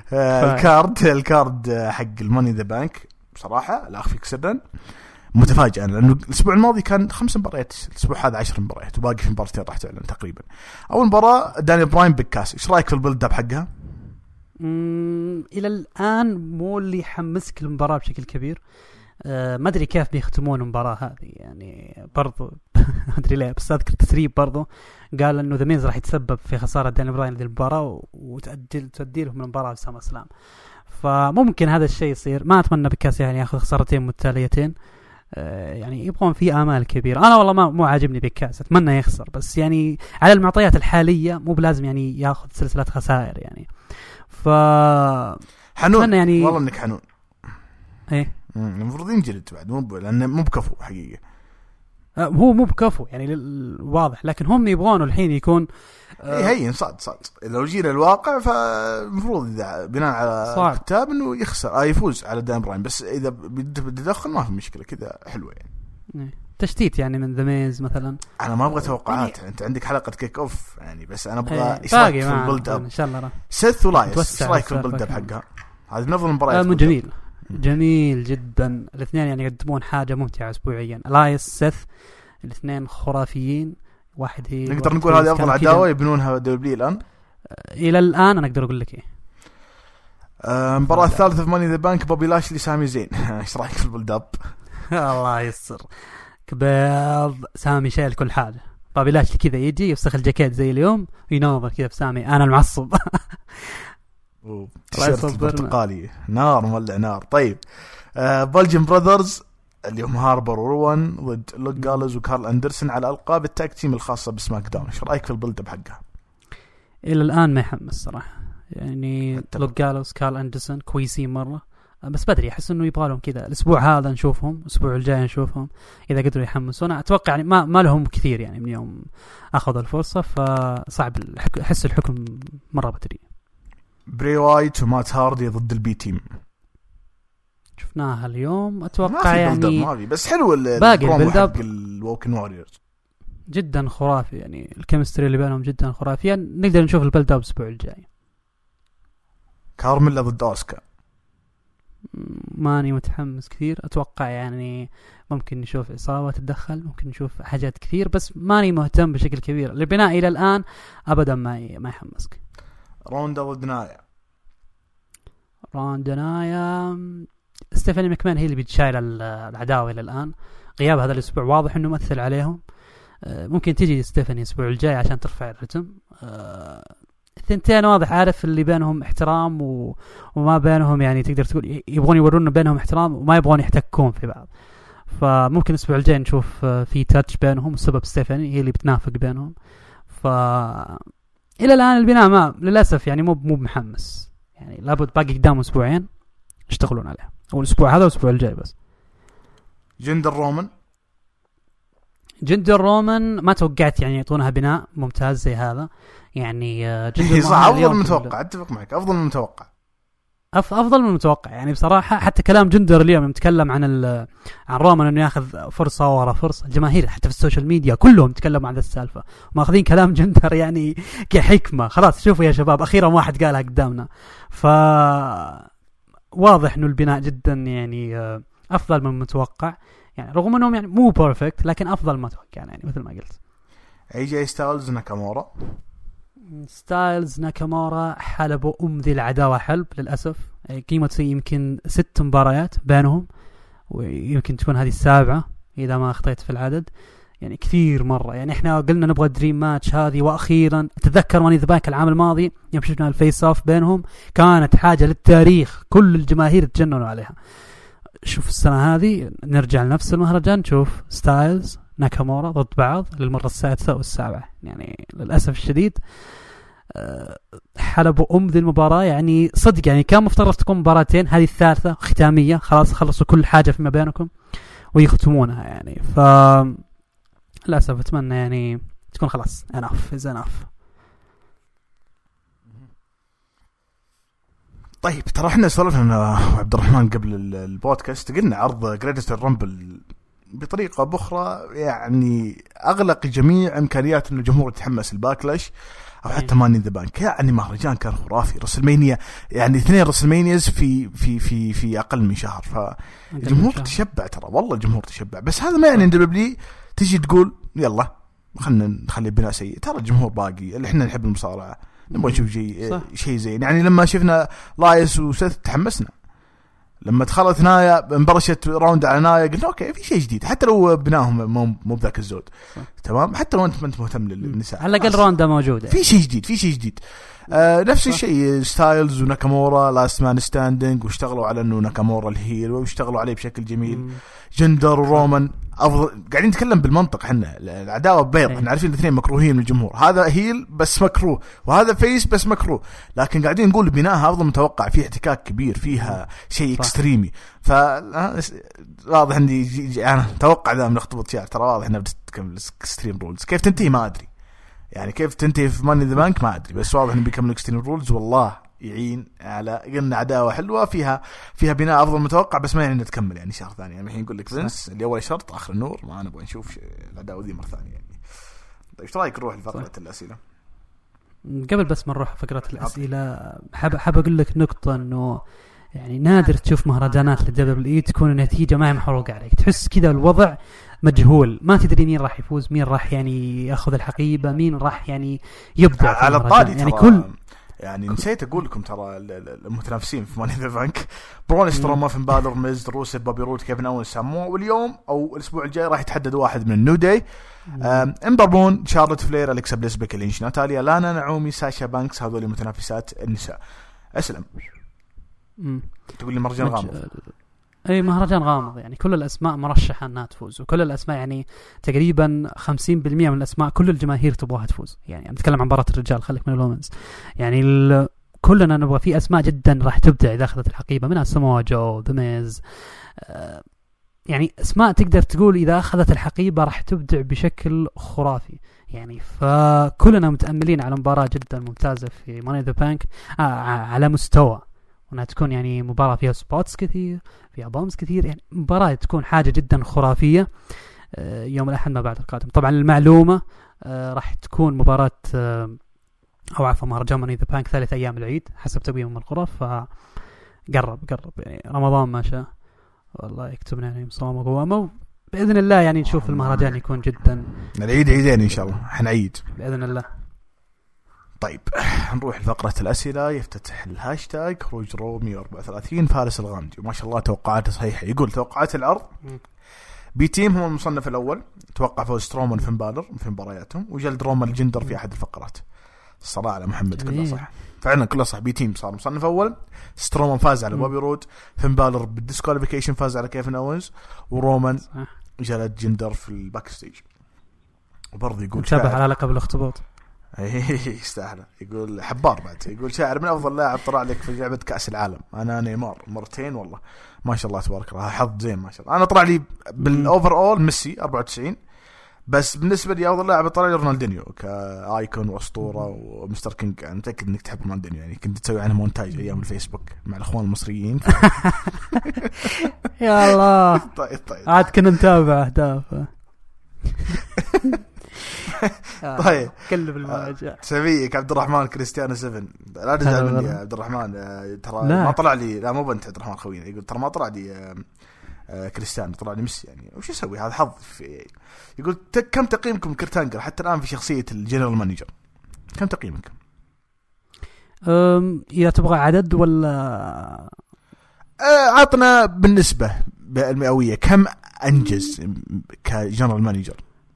الكارد حق الماني ذا بانك بصراحه لا اخفيك سرا متفاجئ، لانه الاسبوع الماضي كان 5 مباريات، الاسبوع هذا 10 مباريات وباقي في مباراتين راح تعلن تقريبا. اول مباراه دانيال براين بكاس، ايش رايك في البيلد اب حقها؟ الى الان مو اللي يحمسك المباراه بشكل كبير. ما ادري كيف بيختمون المباراه هذه يعني، برضو ما ادري ليه، بس اذكر تسريب برضو قال انه ذا مينز راح يتسبب في خساره دانيال براين للمباراه وتؤدي لهم المباراه في سام سلام. فممكن هذا الشيء يصير. ما اتمنى بكاس يعني ياخذ خسارتين متتاليتين، يعني يبغون فيه آمال كبيرة. أنا والله مو عاجبني بكاس، أتمنى يخسر، بس يعني على المعطيات الحالية مو بلازم يعني ياخذ سلسلة خسائر يعني. حنون يعني والله إنك حنون. إيه المفروض ينجلد بعد، لأنه مو بكفو حقيقة. هو مو بكفو يعني واضح، لكن هم يبغونه الحين يكون هي صاد لو جينا الواقع فالمفروض إذا بناء على كتاب إنه يخسر يفوز على دان براين، بس إذا بيدخل ما في مشكلة كذا حلوة يعني. تشتيت يعني من ذا ميز مثلا. أنا ما أبغى توقعات يعني. أنت عندك حلقة كيك أوف يعني، بس أنا أبغى إيش رايك في البلد أب إن شاء الله. سيث ولايس إيش رايك في البلد أب حقها؟ هذه نظر المباريات جميل جدا. الاثنين يعني يقدمون حاجة ممتعة أسبوعيا. لايس سيث الاثنين خرافيين. واحد هي نقدر نقول هذه أفضل عداوة يبنونها دبليو الآن. إلى الآن أنا أقدر أقول لك إيه. المباراة الثالثة في ماني ذا بانك بوبي لاشلي سامي زين. إيش رأيك في البلد أب؟ الله يسر كبيض. سامي شايل كل حاجة. بوبي لاشلي كذا يجي يفسخ الجاكيت زي اليوم ويناظر كذا في سامي. أنا المعصب. تيشيرت البرتقالي نار مولع نار. طيب بلجن براذرز اليوم هاربر وروان ضد لوك جالوز وكارل أندرسون على ألقاب التاك تيم الخاصة بسماك داون. ايش رأيك في البلد بحقها؟ إلى الآن ما يحمس صراحة يعني. لوك جالوز كارل أندرسون كويسين مرة، بس بدري أحس إنه يبغى لهم كذا الأسبوع هذا نشوفهم، الأسبوع الجاي نشوفهم إذا قدروا يحمسون. أتوقع يعني ما لهم كثير يعني من يوم أخذوا الفرصة، فصعب أحس الحكم مرة بدري. بري وايت ومات هاردي ضد البي تيم. شفناها اليوم اتوقع ما في يعني ما في، بس حلو باقي البيلد الووكن ووريرز جدا خرافي، يعني الكيمستري اللي بينهم جدا خرافية. نقدر نشوف البيلد اب الاسبوع الجاي. كارميلا ضد اوسكا ماني متحمس كثير، اتوقع يعني ممكن نشوف اصابة تتدخل، ممكن نشوف حاجات كثير، بس ماني مهتم بشكل كبير. البناء الى الان ابدا ما يحمسك. روندا ضد نايا. روندا نايا، ستيفاني مكمان هي اللي بتشايل العداوة الى الان. غياب هذا الاسبوع واضح انه مؤثر عليهم. ممكن تيجي ستيفاني الاسبوع الجاي عشان ترفع الرتم. الثنتين واضح عارف اللي بينهم احترام وما بينهم، يعني تقدر تقول يبغون يورونا بينهم احترام وما يبغون يحتكون في بعض. فممكن الاسبوع الجاي نشوف في تاتش بينهم، والسبب ستيفاني هي اللي بتنافق بينهم. الى الان البناء ما للاسف يعني مو محمس، يعني لابد باقي قدام اسبوعين يشتغلون عليه، او الاسبوع هذا والاسبوع الجاي بس. جندر رومان ما توقعت يعني يعطونها بناء ممتاز زي هذا، يعني جندر افضل من المتوقع. اتفق معك، افضل من المتوقع، افضل من المتوقع. يعني بصراحه حتى كلام جندر اليوم يتكلم عن رومان انه ياخذ فرصه ورا فرصه. الجماهير حتى في السوشيال ميديا كلهم تكلموا عن ذا السالفه، ماخذين كلام جندر يعني كحكمه. خلاص شوفوا يا شباب، اخيرا واحد قالها قدامنا. ف واضح انه البناء جدا يعني افضل من المتوقع، يعني رغم انهم يعني مو بيرفكت لكن افضل ما توقع، يعني مثل ما قلت. جي ستايلز ناكامورا حلبوا ذي العداوة حلب للأسف. قيمة يمكن 6 مباريات بينهم، ويمكن تكون هذه السابعة إذا ما أخطيت في العدد. يعني كثير مرة، يعني إحنا قلنا نبغى دريم ماتش هذه، وأخيرا أتذكر ماني ذا بانك العام الماضي يوم شفنا الفيس أوف بينهم، كانت حاجة للتاريخ، كل الجماهير تجننوا عليها. شوف السنة هذه نرجع لنفس المهرجان، نشوف ستايلز ناكامورا ضد بعض للمرة السادسة والسابعة. يعني للأسف الشديد حلبوا ذي المباراة. يعني صدق يعني كان مفترض تكون مباراتين، هذه الثالثة ختامية، خلاص خلصوا كل حاجة فيما بينكم ويختمونها. يعني للأسف أتمنى يعني تكون خلاص enough. طيب ترى احنا سولفنا عبد الرحمن قبل البودكاست، قلنا عرض جريتست الرامبل بطريقة بأخرى يعني أغلق جميع إمكانيات إنه الجمهور يتحمس الباكلاش أو حتى ماني ذا بانك. يعني مهرجان كان خرافي، رسلمانيا يعني 2 رسلمانياز في أقل من شهر، فالجمهور تشبع. ترى والله الجمهور تشبع، بس هذا ما يعني إن تيجي تقول يلا خلنا نخلي البناء سيء. ترى الجمهور باقي، اللي إحنا نحب المصارعة نبغى نشوف شيء زين. يعني لما شفنا لايس وسيث تحمسنا، لما دخلت نايا انبرشت راوند على نايا قلنا اوكي في شيء جديد، حتى لو بناهم مو بذاك الزود تمام، حتى لو انت مهتم للنساء على الاقل راوندا موجوده، في شيء جديد. نفس الشيء ستايلز وناكامورا لاست مان ستاندينج، واشتغلوا على انه ناكامورا الهيل واشتغلوا عليه بشكل جميل. جندر ورومان افضل، قاعدين نتكلم بالمنطق. احنا العداوه بيض، احنا عارفين الاثنين مكروهين من الجمهور، هذا هيل بس مكروه وهذا فيس بس مكروه، لكن قاعدين نقول بناءها افضل متوقع، فيه احتكاك كبير، فيها شيء اكستريمي. ف واضح اني انا اتوقع ذا بنخطبط شعر. ترى واضح انها بتكمل اكستريم رولز، كيف تنتهي ما ادري، يعني كيف تنتهي في ماني ذا بانك ما ادري، بس واضح انه بيكمل اكستريم رولز. والله يعين على قلنا عداوه حلوه فيها بناء افضل متوقع، بس ما يعني نتكمل يعني شهر ثاني. يعني الحين نقول لك فينس اللي اول شرط اخر النور، ما نبغى نشوف العداوه دي مره ثانيه يعني. طيب ايش رايك نروح لفقره الاسئله؟ قبل بس ما نروح فقره الاسئله، حاب اقول لك نقطه، انه يعني نادر تشوف مهرجانات للدبليو تكون النتيجه ما هي محروقه عليك، تحس كذا الوضع مجهول، ما تدري مين راح يفوز، مين راح يعني ياخذ الحقيبه، مين راح يعني يبدع على الطاري. يعني كل يعني نسيت اقول لكم ترى المتنافسين في ماني ذا بانك برون سترومان، فين بالور، ميز، روسيف، بابي رود، كيفن اون، سامو. واليوم او الاسبوع الجاي راح يتحدد واحد من النيو داي، امبر بون، شارلوت فلير، اليكسا بليس، بيكي لينش، ناتاليا، لانا، نعومي، ساشا بانكس. هذول متنافسات النساء. اسلم تقول لي مهرجان غامض؟ اي مهرجان غامض، يعني كل الاسماء مرشحه انها تفوز، وكل الاسماء يعني تقريبا 50% من الاسماء كل الجماهير تبغاها تفوز. يعني نتكلم عن مباراه الرجال، خليك من الومنز، يعني كلنا نبغى في اسماء جدا راح تبدع اذا اخذت الحقيبه، منها ساموا جو، ذا ميز، يعني اسماء تقدر تقول اذا اخذت الحقيبه راح تبدع بشكل خرافي. يعني فكلنا متاملين على مباراه جدا ممتازه في ماني ذا بانك على مستوى، وانها تكون يعني مباراة فيها سبوتس كثير، فيها بومز كثير، يعني مباراة تكون حاجة جدا خرافية يوم الأحد ما بعد القادم. طبعا المعلومة راح تكون مباراة أو عفوا مهرجان ماني ذا بانك 3 أيام العيد حسب تقويم الغرف، فقرب يعني رمضان ما شاء والله يكتبنا يعني صوم وقوامه، بإذن الله يعني نشوف المهرجان يكون جدا العيد عيدين إن شاء الله، حنعيد بإذن الله. طيب نروح لفقرة الأسئلة. يفتتح الهاشتاج خروج رو 134 فارس الغامدي، وما شاء الله توقعاته صحيحة. يقول توقعات العرض بي تيم هو المصنف الأول، توقع فوز سترومان وفين بالر في مبارياتهم، وجلد رومان الجندر في أحد الفقرات. الصلاة على محمد كله صح فعلا، كله صح. بي تيم صار مصنف أول، سترومان فاز على بوبي رود، فين بالر بالديسكواليفيكيشن فاز على كيفن أوينز، ورومان جلد جندر في الباك ستيج. وبرضه يقول شبه على لقب الاخطبوط يستاهل. يقول حبار بعد، يقول شاعر من أفضل لاعب طلع لك في لعبة كأس العالم أنا نيمار مرتين، والله ما شاء الله تبارك الله حظ زين ما شاء الله. أنا طلع لي بالأوفر أول ميسي 94، بس بالنسبة لي أفضل لاعب طلع لي رونالدينيو كآيكون وأسطورة ومستر كينج. أنا متأكد إنك تحب رونالدينيو، يعني كنت تسوي عنه مونتاج أيام الفيسبوك مع الأخوان المصريين يا الله طيب عاد كنا نتابع أهدافه طيب كله بالمواجهة. سبيك عبد الرحمن كريستيانو 7 لا تزعل مني يا عبد الرحمن، ترى ما طلع لي، لا مو بنت عبد الرحمن خوينا، يقول ترى ما طلع لي كريستيانو، طلع لي ميسي، يعني وش يسوي هذا حظ في. يقول كم تقييمكم كرتانجر حتى الآن في شخصية الجنرال مانجر؟ كم تقييمك؟ إذا تبغى عدد ولا عطنا بالنسبة المئوية كم أنجز كجنرال مانجر؟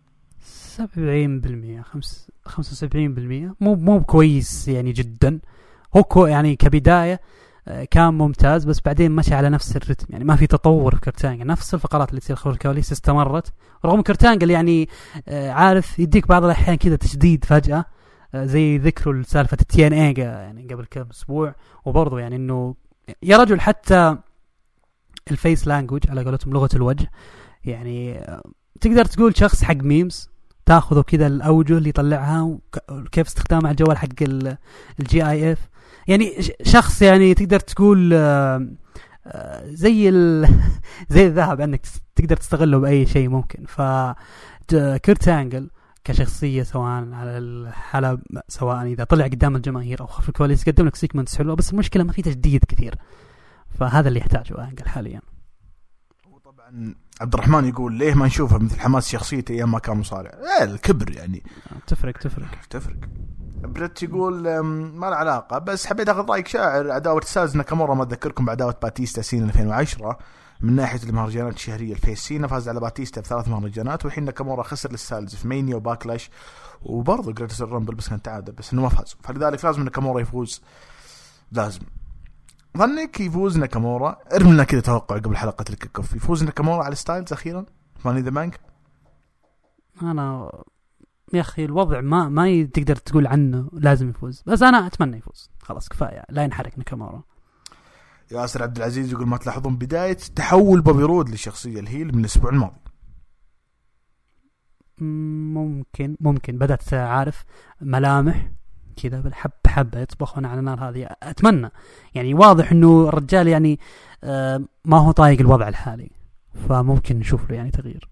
70%، 75%. مو كويس يعني جدا، هو يعني كبداية كان ممتاز، بس بعدين مشى على نفس الرتم، يعني ما في تطور في كرتانجل، نفس الفقرات اللي تصير خلف الكواليس استمرت، رغم كرتانجل يعني عارف يديك بعض الأحيان كذا تشديد فجأة، زي ذكروا سالفة التيان ايجا يعني قبل كم أسبوع، وبرضه يعني إنه يا رجل حتى الفيس لانجوج على قولتهم لغة الوجه، يعني تقدر تقول شخص حق ميمز، تاخذه كذا الأوجه اللي يطلعها وكيف استخدامها على الجوال حق الجي اي اف، يعني شخص يعني تقدر تقول زي زي الذهب انك تقدر تستغله باي شيء ممكن. فكرتانجل كشخصيه سواء على الحلبة سواء اذا طلع قدام الجماهير او خلف الكواليس يقدم لك سيكمنتس حلوه، بس المشكله ما في تجديد كثير، فهذا اللي يحتاجه انجل حاليا. وطبعا عبد الرحمن يقول ليه ما نشوفه مثل حماس شخصيته ايام ما كان مصارع؟ الكبر يعني تفرق. بريت يقول ما له علاقة، بس حبيت أخذ رأيك شاعر. عداوة ساز ناكامورا ما أتذكركم بعداوة باتيستا سينا 2010 من ناحية المهرجانات الشهرية. الفيس سينا فاز على باتيستا ب3 مهرجانات، والحين ناكامورا خسر للسالز في مانيا وباكلاش، وبرضه جريتس الرامبل بس كان تعادل، بس إنه ما فاز، فلذلك لازم ناكامورا يفوز. لازم ظنك يفوز ناكامورا. ارمي لنا كذا توقع قبل حلقة الكيك اوف، يفوز ناكامورا على ستايلز أخيرا ماني ذا بانك. أنا يا أخي الوضع ما تقدر تقول عنه لازم يفوز، بس أنا أتمنى يفوز، خلاص كفاية لا ينحرك ناكامورا. ياسر عبد العزيز يقول ما تلاحظون بداية تحول بوبي رود للشخصية الهيل من الأسبوع الماضي؟ ممكن بدأت عارف ملامح كذا بالحبة يطبخون على النار هذه. أتمنى يعني واضح إنه الرجال يعني ما هو طايق الوضع الحالي، فممكن نشوف له يعني تغيير.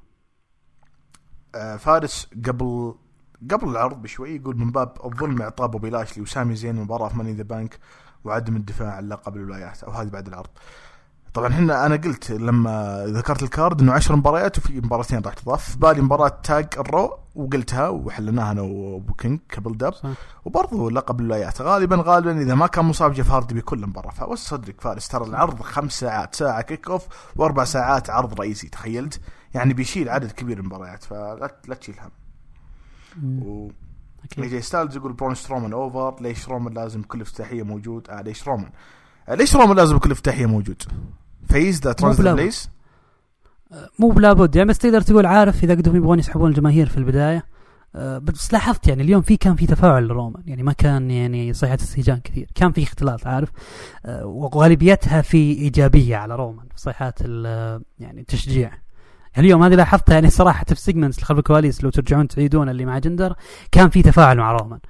فارس قبل العرض بشوي يقول من باب الظلم إعطاء بوبي لاشلي وسامي زين مباراة في ماني ذا بانك وعدم الدفاع عن لقب الولايات، أو هذه بعد العرض. طبعا أنا قلت لما ذكرت الكارد إنه 10 مباريات وفي مباراتين راح تضاف، في بالي مباراة تاج الرو وقلتها وحلناها أنا وبوكينج كبل داب، وبرضه لقب الولايات غالبا إذا ما كان مصاب جيف هاردي بكل مباراة. فوصدرك فارس ترى العرض 5 ساعات، ساعة كيك أوف و4 ساعات عرض رئيسي، تخيلت يعني بيشيل عدد كبير من المباريات، فلا تشيل هم. جي ستايلز يقول برون سترومان اوفر، ليش رومان لازم كل افتتاحية موجود؟ ليش رومان لازم كل افتتاحية موجود؟ فايز ذا ترانزيت ليس مو بلا بد يعني، بس تقدر تقول عارف إذا قدروا يبغون يسحبون الجماهير في البداية. بس لاحظت يعني اليوم كان في تفاعل لرومان، يعني ما كان يعني صيحة استهجان كثير، كان في اختلاط عارف، وغالبيتها في إيجابية على رومان في صيحات يعني تشجيع. اليوم هذه لاحظتها يعني صراحة في سيجمنتس خلف الكواليس، لو ترجعون تعيدون اللي مع جندر كان في تفاعل مع رومان.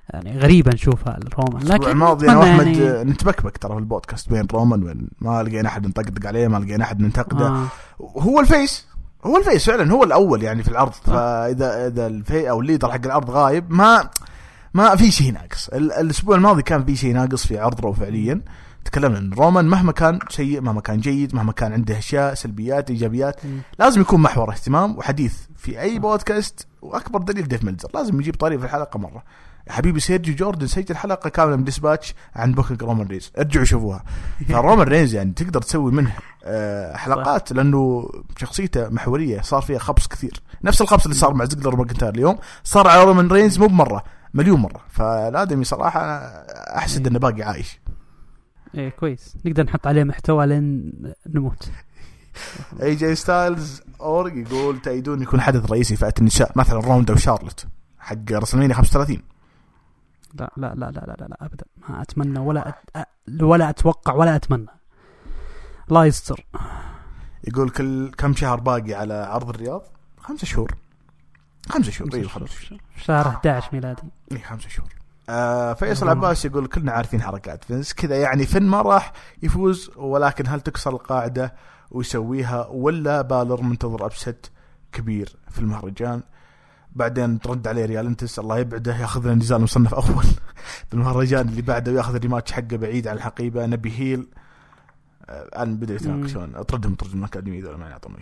يعني غريبة نشوفها الرومان. لكن الأسبوع الماضي أنا وأحمد يعني نتبكبك ترى في البودكاست بين رومان وين ما لقينا أحد نطقطق عليه، ما لقينا أحد ننتقده. هو الفيس فعلا، هو الأول يعني في العرض. فإذا الفي أو الليدر حق العرض غايب ما في شيء ناقص. الأسبوع الماضي كان في شيء ناقص في عرض رو فعليا. تكلمنا ان رومان مهما كان سيء، مهما كان جيد، مهما كان عنده اشياء سلبيات ايجابيات، لازم يكون محور اهتمام وحديث في اي بودكاست. واكبر دليل ديف ميلزر لازم يجيب طريق في الحلقه مره. يا حبيبي سيرجيو جوردن سجل حلقه كامله من ديسباتش عن بوكينج رومان رينز، ارجعوا شوفوها. فرومان رينز يعني تقدر تسوي منه حلقات، لانه شخصيته محوريه، صار فيها خبص كثير، نفس الخبص اللي صار مع زيجلر وماكنتاير اليوم صار على رومان رينز مو بمره، مليون مره. فالادمي صراحه احسد انه باقي عايش. ايه كويس، نقدر نحط عليه محتوى لين نموت. اي جي ستايلز اورج يقول تأيدون يكون حدث رئيسي فئة النساء مثلا روندا وشارلوت حق رسلمانيا 35. لا لا لا لا لا لا ابدا، ما اتمنى ولا اتوقع ولا اتمنى. الله يستر. يقول كم شهر باقي على عرض الرياض؟ 5 شهور. 5 شهور. ايوه خلاص شهر 11 ميلادي. اي 5 شهور. فيصل عباس يقول كلنا عارفين حركات فينس كذا، يعني فين ما راح يفوز، ولكن هل تكسر القاعدة ويسويها ولا بالر منتظر أبست كبير في المهرجان؟ بعدين ترد عليه ريالنتس الله يبعده ياخذ لنا نزال مصنف أول في المهرجان اللي بعده وياخذ الريماتش حقه بعيد عن الحقيبة. نبي هيل الآن بدأ يتناقشون أطردهم الأكاديمية ذولا ما يعطون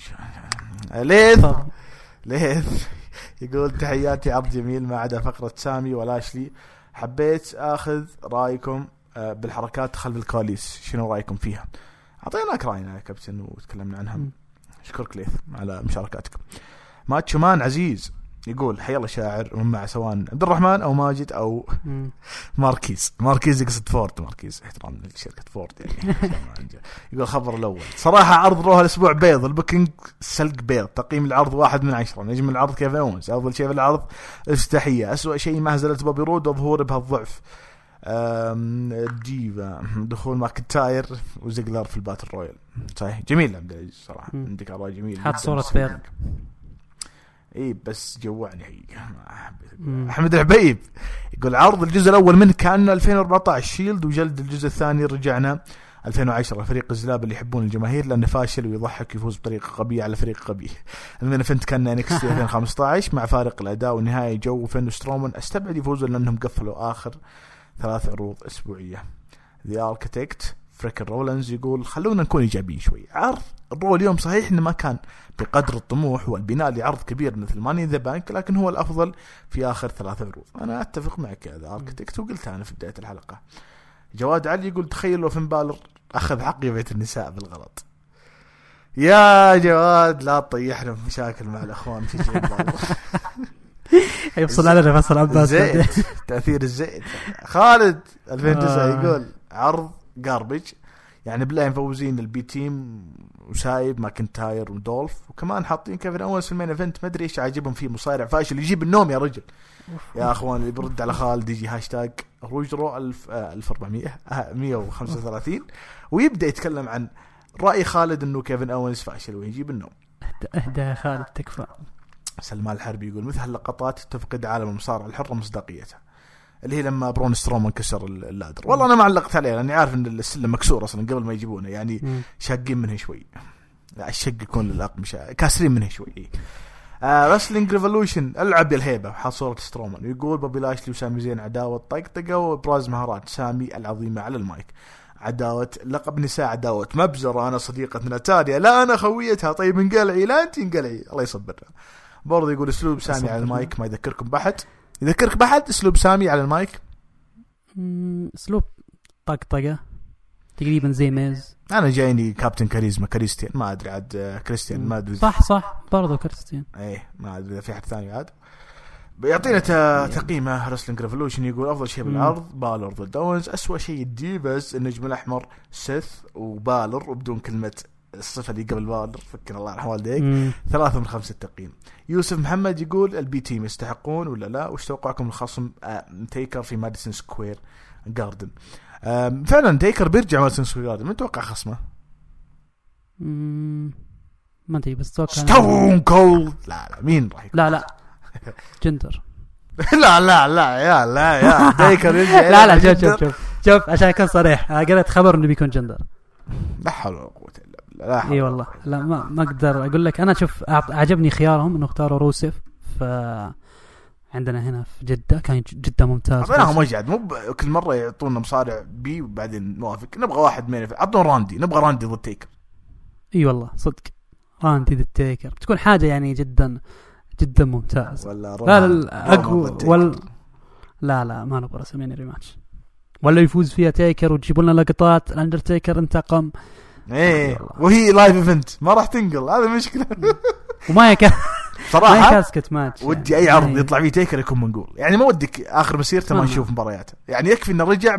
ليث يقول تحياتي عرض جميل ما عدا فقرة سامي ولاشلي، حبيت أخذ رأيكم بالحركات خلف الكواليس، شنو رأيكم فيها؟ أعطيناك رأينا يا كابتن وتكلمنا عنها. أشكرك ليث على مشاركاتكم. ماتشو مان عزيز يقول حي الله شاعر ومع سواء عبد الرحمن أو ماجد أو ماركيز يقصد فورد، ماركيز احترام لشركة فورد يعني. يقول خبر الأول صراحة عرض روها الأسبوع بيض، البوكينج سلق بيض، تقييم العرض 1 من 10، نجم العرض كيف أونس، أفضل شيء في العرض الافتتاحية، أسوأ شيء مهزلة بوبي رود وظهور بهالضعف، ديفا دخول ماكنتاير وزيجلر في الباتل رويال. صحيح جميل عبد العزيز صراحة، عندك آراء جميل. حط صورة بيض ايه بس جوعني حقيقة احمد الحبيب يقول عرض الجزء الاول منه كان 2014 شيلد، وجلد الجزء الثاني رجعنا 2010 فريق الزلاب اللي يحبون الجماهير لانه فاشل ويضحك يفوز بطريقه غبيه على فريق غبي. المين فنت كان انكس 2015 مع فارق الاداء والنهايه جو فين وسترومان، استبعد يفوزوا لانهم قفلوا اخر 3 عروض اسبوعيه. ذا اركيتكت فريكن رولنز يقول خلونا نكون ايجابيين شوي، عرض الرو اليوم صحيح انه ما كان بقدر الطموح والبناء لعرض كبير مثل ماني ذا بانك، لكن هو الافضل في اخر 3 عروض. انا اتفق معك يا ذا اركيتكت وقلت انا في بدايه الحلقه. جواد علي يقول تخيل لو فين بالر اخذ حقيبه النساء بالغلط. يا جواد لا تطيحنا في مشاكل مع الاخوان في شيء بالر. يفصل علينا فصل عباس تاثير الزيت. خالد 2009 يقول عرض جاربج، يعني بالله مفوزين البي تيم وسايب ماكنتاير ودولف، وكمان حاطين كيفن اونز في المين ايفنت، ما ادري ايش عاجبهم فيه، مصارع فاشل يجيب النوم يا رجل. يا اخوان اللي برد على خالد يجي هاشتاج روجرو 1435 ويبدا يتكلم عن راي خالد انه كيفن اونز فاشل ويجيب النوم. اهدى خالد تكفى. سلمان الحربي يقول مثل اللقطات تفقد عالم المصارعه الحره مصداقيتها، اللي هي لما برون سترومان كسر اللادر. والله انا ما علقت عليه لاني عارف ان السلم مكسور اصلا قبل ما يجيبونه، يعني شاقين منه شوي. لا الشق يكون للاقمشه كاسرين منه شوي. رسلينج ريفولوشن العب يا الهيبه حاط صوره سترومان. يقول بوبي لاشلي وسامي زين عداوه طقطقه وابراز مهارات سامي العظيمه على المايك، عداوه لقب نساء، عداوه مبزره، انا صديقه ناتاليا، لا انا خويتها، طيب انقلعي لا انت انقلعي الله يصبرها. برضه يقول اسلوب سامي على المايك ما يذكركم بحد، يذكرك بحد اسلوب سامي على المايك؟ اسلوب طقطقه تقريبا زي ميز. انا جايني كابتن كاريزما كريستيان، ما ادري عاد كريستيان ما ادري. صح برضو كريستيان. ايه ما ادري اذا في حد ثاني عاد بيعطينا تقييمه. رسلينج ريفولوشن يقول افضل شيء بالعرض بالر ضد اونز، اسوأ شيء الديفز النجم الاحمر سيث وبالر، وبدون كلمه الصفه اللي قبل بالر فكنا الله يرحم والديك. 3 من 5 التقييم. يوسف محمد يقول البي تيم يستحقون ولا لا، وش توقعكم الخصم تيكر في ماديسون سكوير جاردن؟ فعلا تيكر بيرجع ماديسون سكوير جاردن، من توقع خصمه؟ ما ادري بس توقع ستون كولد. لا مين راح يكون؟ لا جندر لا لا لا يا تيكر يرجع. لا شوف عشان اكون صريح، قريت خبر انه بيكون جندر. لا حول ولا قوه الا بالله. اي والله لا ما اقدر اقول لك. انا شوف عجبني خيارهم انه اختاروا روسيف. عندنا هنا في جدة كان جدا ممتاز. أنا مجعد مو كل مرة يعطونا مصارع بي وبعدين نوافق. نبغى واحد مين عطونا راندي، نبغى راندي ضد تيكر. اي والله صدق راندي ضد تيكر بتكون حاجة يعني جدا جدا ممتاز. لا اقوى لا ما نبغى رسمين ريماتش ولا يفوز فيها تيكر وتجيبوا لنا لقطات الاندرتيكر انتقم. ايه وهي لايف ايفنت ما راح تنقل، هذا مشكلة. وما صراحة ما كاسكت ماتش. ودي أي عرض يطلع فيه تيكر يكون منقول، يعني ما ودك آخر مسيرته ما نشوف مبارياته. يعني يكفي إنه رجع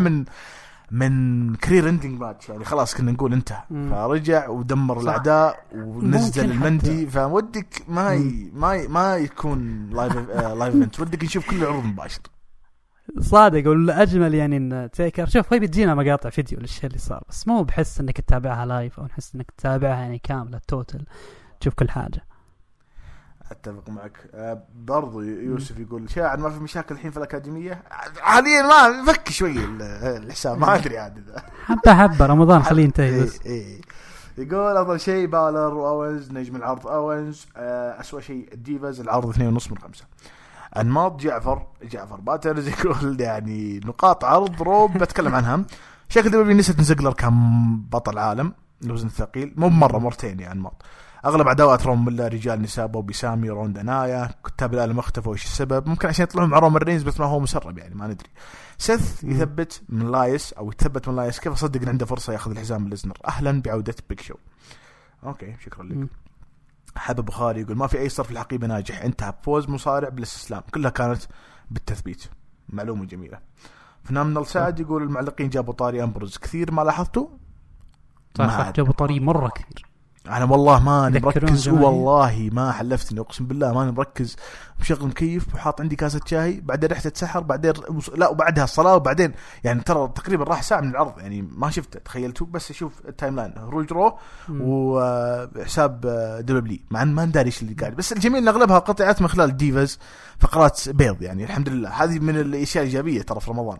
من كرير اندينج ماتش، يعني خلاص كنا نقول انتهى. فرجع ودمر الأعداء ونزل المندي. فودك ما يكون لايف ايفنت، ودك نشوف كل العروض مباشر. صادق ولا أجمل يعني إن تيكر شوف هي بتجينا مقاطع فيديو للشيء اللي صار، بس مو بحس إنك تتابعها لايف أو نحس إنك تتابعها يعني كاملة توتل تشوف كل حاجة. اتفق معك. برضو يوسف يقول شاعر ما في مشاكل الحين في الأكاديمية حاليا، ما فك شوي الحساب ما ادري عاد حبه رمضان خليه ينتهي بس. يقول افضل شيء بالر واونز نجم العرض اونز، اسوأ شيء الديفاز العرض 2.5 من 5. انماط جعفر باترز يقول يعني نقاط عرض روب بتكلم عنها. شكل دبليو نسيت زيجلر كان بطل عالم الوزن الثقيل مو مرتين يعني انماط. اغلب عداوات روم من رجال نساء بوبي سامي روندا نايا. كتاب العالم اختفوا وش السبب؟ ممكن عشان يطلعون مع رومان رينز بس ما هو مسرب يعني ما ندري. سيث يثبت من لايس كيف اصدق ان عنده فرصه ياخذ الحزام من ليزنر. اهلا بعوده بيج شو. اوكي شكرا لك. حبب بخاري يقول ما في اي صرف الحقيبه ناجح، انتهى بفوز مصارع بالاستسلام، كلها كانت بالتثبيت. معلومه جميله. فنان سعد يقول المعلقين جابوا طاري امبروز كثير ما لاحظتوا؟ صح جابوا طاري مره كثير. أنا والله ما مركز، والله ما حلفتني أقسم بالله ما مركز. مشغل مكيف وحاط عندي كاسة شاي، بعدين رحت أتسحر، بعدين لا وبعدها الصلاة، وبعدين يعني ترى تقريبا راح ساعة من العرض يعني ما شفته تخيلته. بس أشوف التايم لاين روج رو وحساب دبليو ما نداري إيش اللي قاعد. بس الجميل إن أغلبها قطعات من خلال ديفاز فقرات بيض يعني الحمد لله. هذه من الأشياء الإيجابية ترى في رمضان.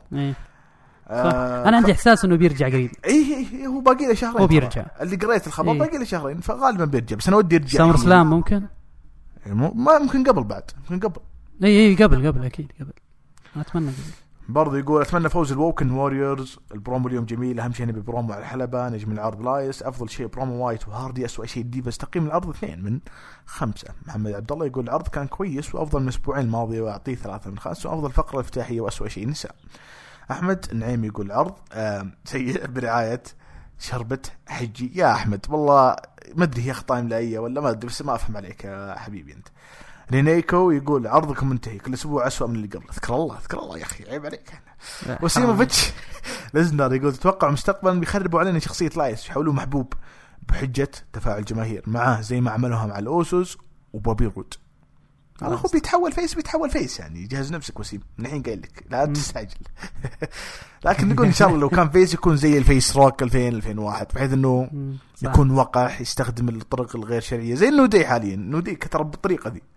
انا عندي احساس انه بيرجع قريب. ايه هو باقي له شهرين. هو بيرجع اللي قريت الخبر باقي له شهرين فغالبا بيرجع. بس انا ودي يرجع سمر سلام ممكن ما ممكن قبل بعد ممكن قبل. اي قبل اكيد قبل. اتمنى برضه يقول اتمنى فوز الووكن واريورز. البرومو اليوم جميل، اهم شيء نبي برومو على الحلبة. نجم العرض لايس. افضل شيء برومو وايت وهاردي. اسوأ شيء ديفاز. تقييم العرض 2 من 5. محمد عبد الله يقول العرض كان كويس وافضل من الاسبوعين الماضي واعطيه 3 من 5. وافضل فقرة الافتتاحية واسوأ شيء نساء. أحمد النعيم يقول العرض سيء برعاية شربة حجي. يا أحمد والله ما أدري هي أخطاء إملائية ولا ما أدري، بس ما أفهم عليك يا حبيبي أنت. رينيكو يقول عرضكم منتهي، كل أسبوع أسوأ من اللي قبل. اذكر الله يا أخي عيب عليك. وسيموفيتش ليزنر يقول تتوقع مستقبلا بيخربوا علينا شخصية لايس يحولوه محبوب بحجة تفاعل الجماهير معاه زي ما عملوها مع الأوسوس وبوبي رود. أنا هو بيتحول فيس يعني جهز نفسك وسيم من الحين قايل لك لا تستعجل. لكن نقول إن شاء الله لو كان فيس يكون زي الفيس روك 2001 بحيث إنه يكون وقح يستخدم الطرق الغير شرعية زي النودي حاليا. النودي كترب بالطريقة دي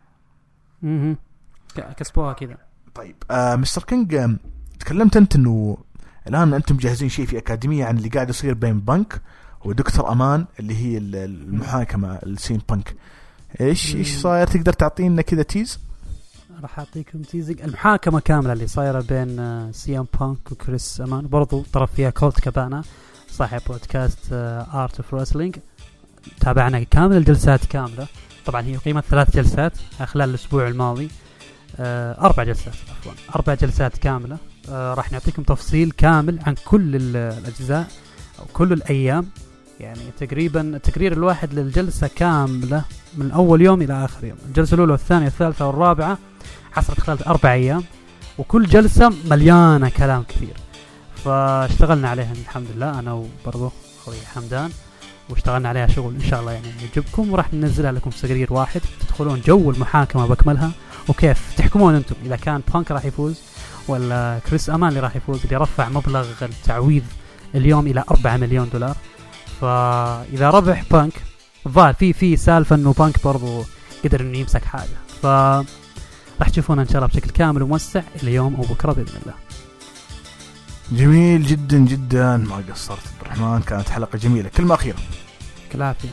كسبوها كذا. طيب مستر كينج تكلمت أنت إنه الآن أنتم مجهزين شيء في أكاديمية عن اللي قاعد يصير بين بانك ودكتور أمان اللي هي المحاكمة السين بانك. ايش صاير؟ تقدر تعطينا كذا تيز؟ راح اعطيكم تيزنج المحاكمه كامله اللي صايره بين سي ام بانك وكريس امان. برضو طرف فيها كولت كابانا صاحب بودكاست ارت اوف رسلينج. تابعنا كامل الجلسات كامله. طبعا هي قيمه 3 جلسات خلال الاسبوع الماضي. 4 جلسات عفوا 4 جلسات كامله. راح نعطيكم تفصيل كامل عن كل الاجزاء او كل الايام. يعني تقريبا التقرير الواحد للجلسة كاملة من أول يوم إلى آخر يوم. الجلسة الأولى والثانية والثالثة والرابعة حصلت خلال 4 أيام وكل جلسة مليانة كلام كثير. فاشتغلنا عليها الحمد لله أنا وبرضو أخوي حمدان واشتغلنا عليها شغل إن شاء الله يعني يعجبكم. وراح ننزلها لكم في تقرير واحد تدخلون جو المحاكمة بكملها وكيف تحكمون أنتم إذا كان بانك راح يفوز ولا كريس أمان اللي راح يفوز اللي رفع مبلغ التعويض اليوم إلى $4 مليون. فإذا ربح بانك الظاهر في سالفة إنه بانك برضو قدر إنه يمسك حاجة. راح تشوفونها إن شاء الله بشكل كامل وموسع اليوم أو بكرة بإذن الله. جميل جدا جدا، ما قصرت عبد الرحمن، كانت حلقة جميلة. كلمة أخيرة. كالعافية.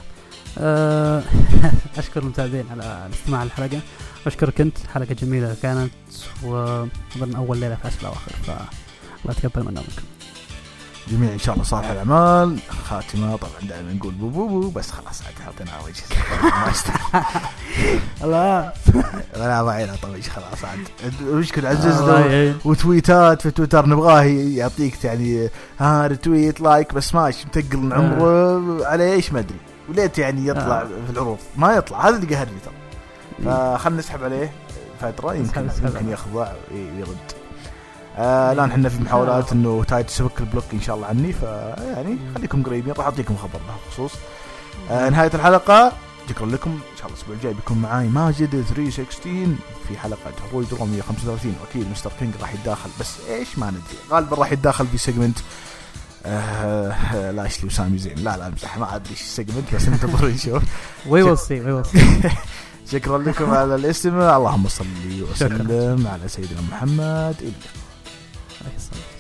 أشكر المتابعين على الاستماع للحلقة، وأشكرك أنت، حلقة جميلة كانت، وظن أول ليلة في 10 الأواخر، فالله يتقبل منا منكم جميع إن شاء الله صالح الأعمال. خاتمة طبعا دائما نقول بو بو بو، بس خلاص عاد حاطين على وجه ما يستحق. الله لا ما عينا طبعا خلاص عاد وشكل عزز وتويتات في تويتر نبغاه يعطيك يعني رتويت لايك، بس ماشي متقل من عمره على ايش ما ادري، وليت يعني يطلع في العروض ما يطلع، هذا اللي قهرني ترى. فخلنا نسحب عليه فترة يمكن يخضع ويرد. الآن حنا في محاولات إنه تايت سبك البلوك إن شاء الله عني، فيعني خليكم قريبين، راح أعطيكم خبر بخصوص. نهاية الحلقة شكرا لكم، إن شاء الله الأسبوع الجاي بيكون معاي ماجد 316 في حلقة هروج رقم 135. وأكيد مستر كينج راح يتداخل، بس إيش ما ندري، غالبا راح يتداخل في سيجمنت لا اشلي وسامي زين، لا امزح، ما ادري ايش السيجمنت، بس انتظروا نشوف. وي شكرا لكم على الاستماع، اللهم صل وسلم على سيدنا محمد.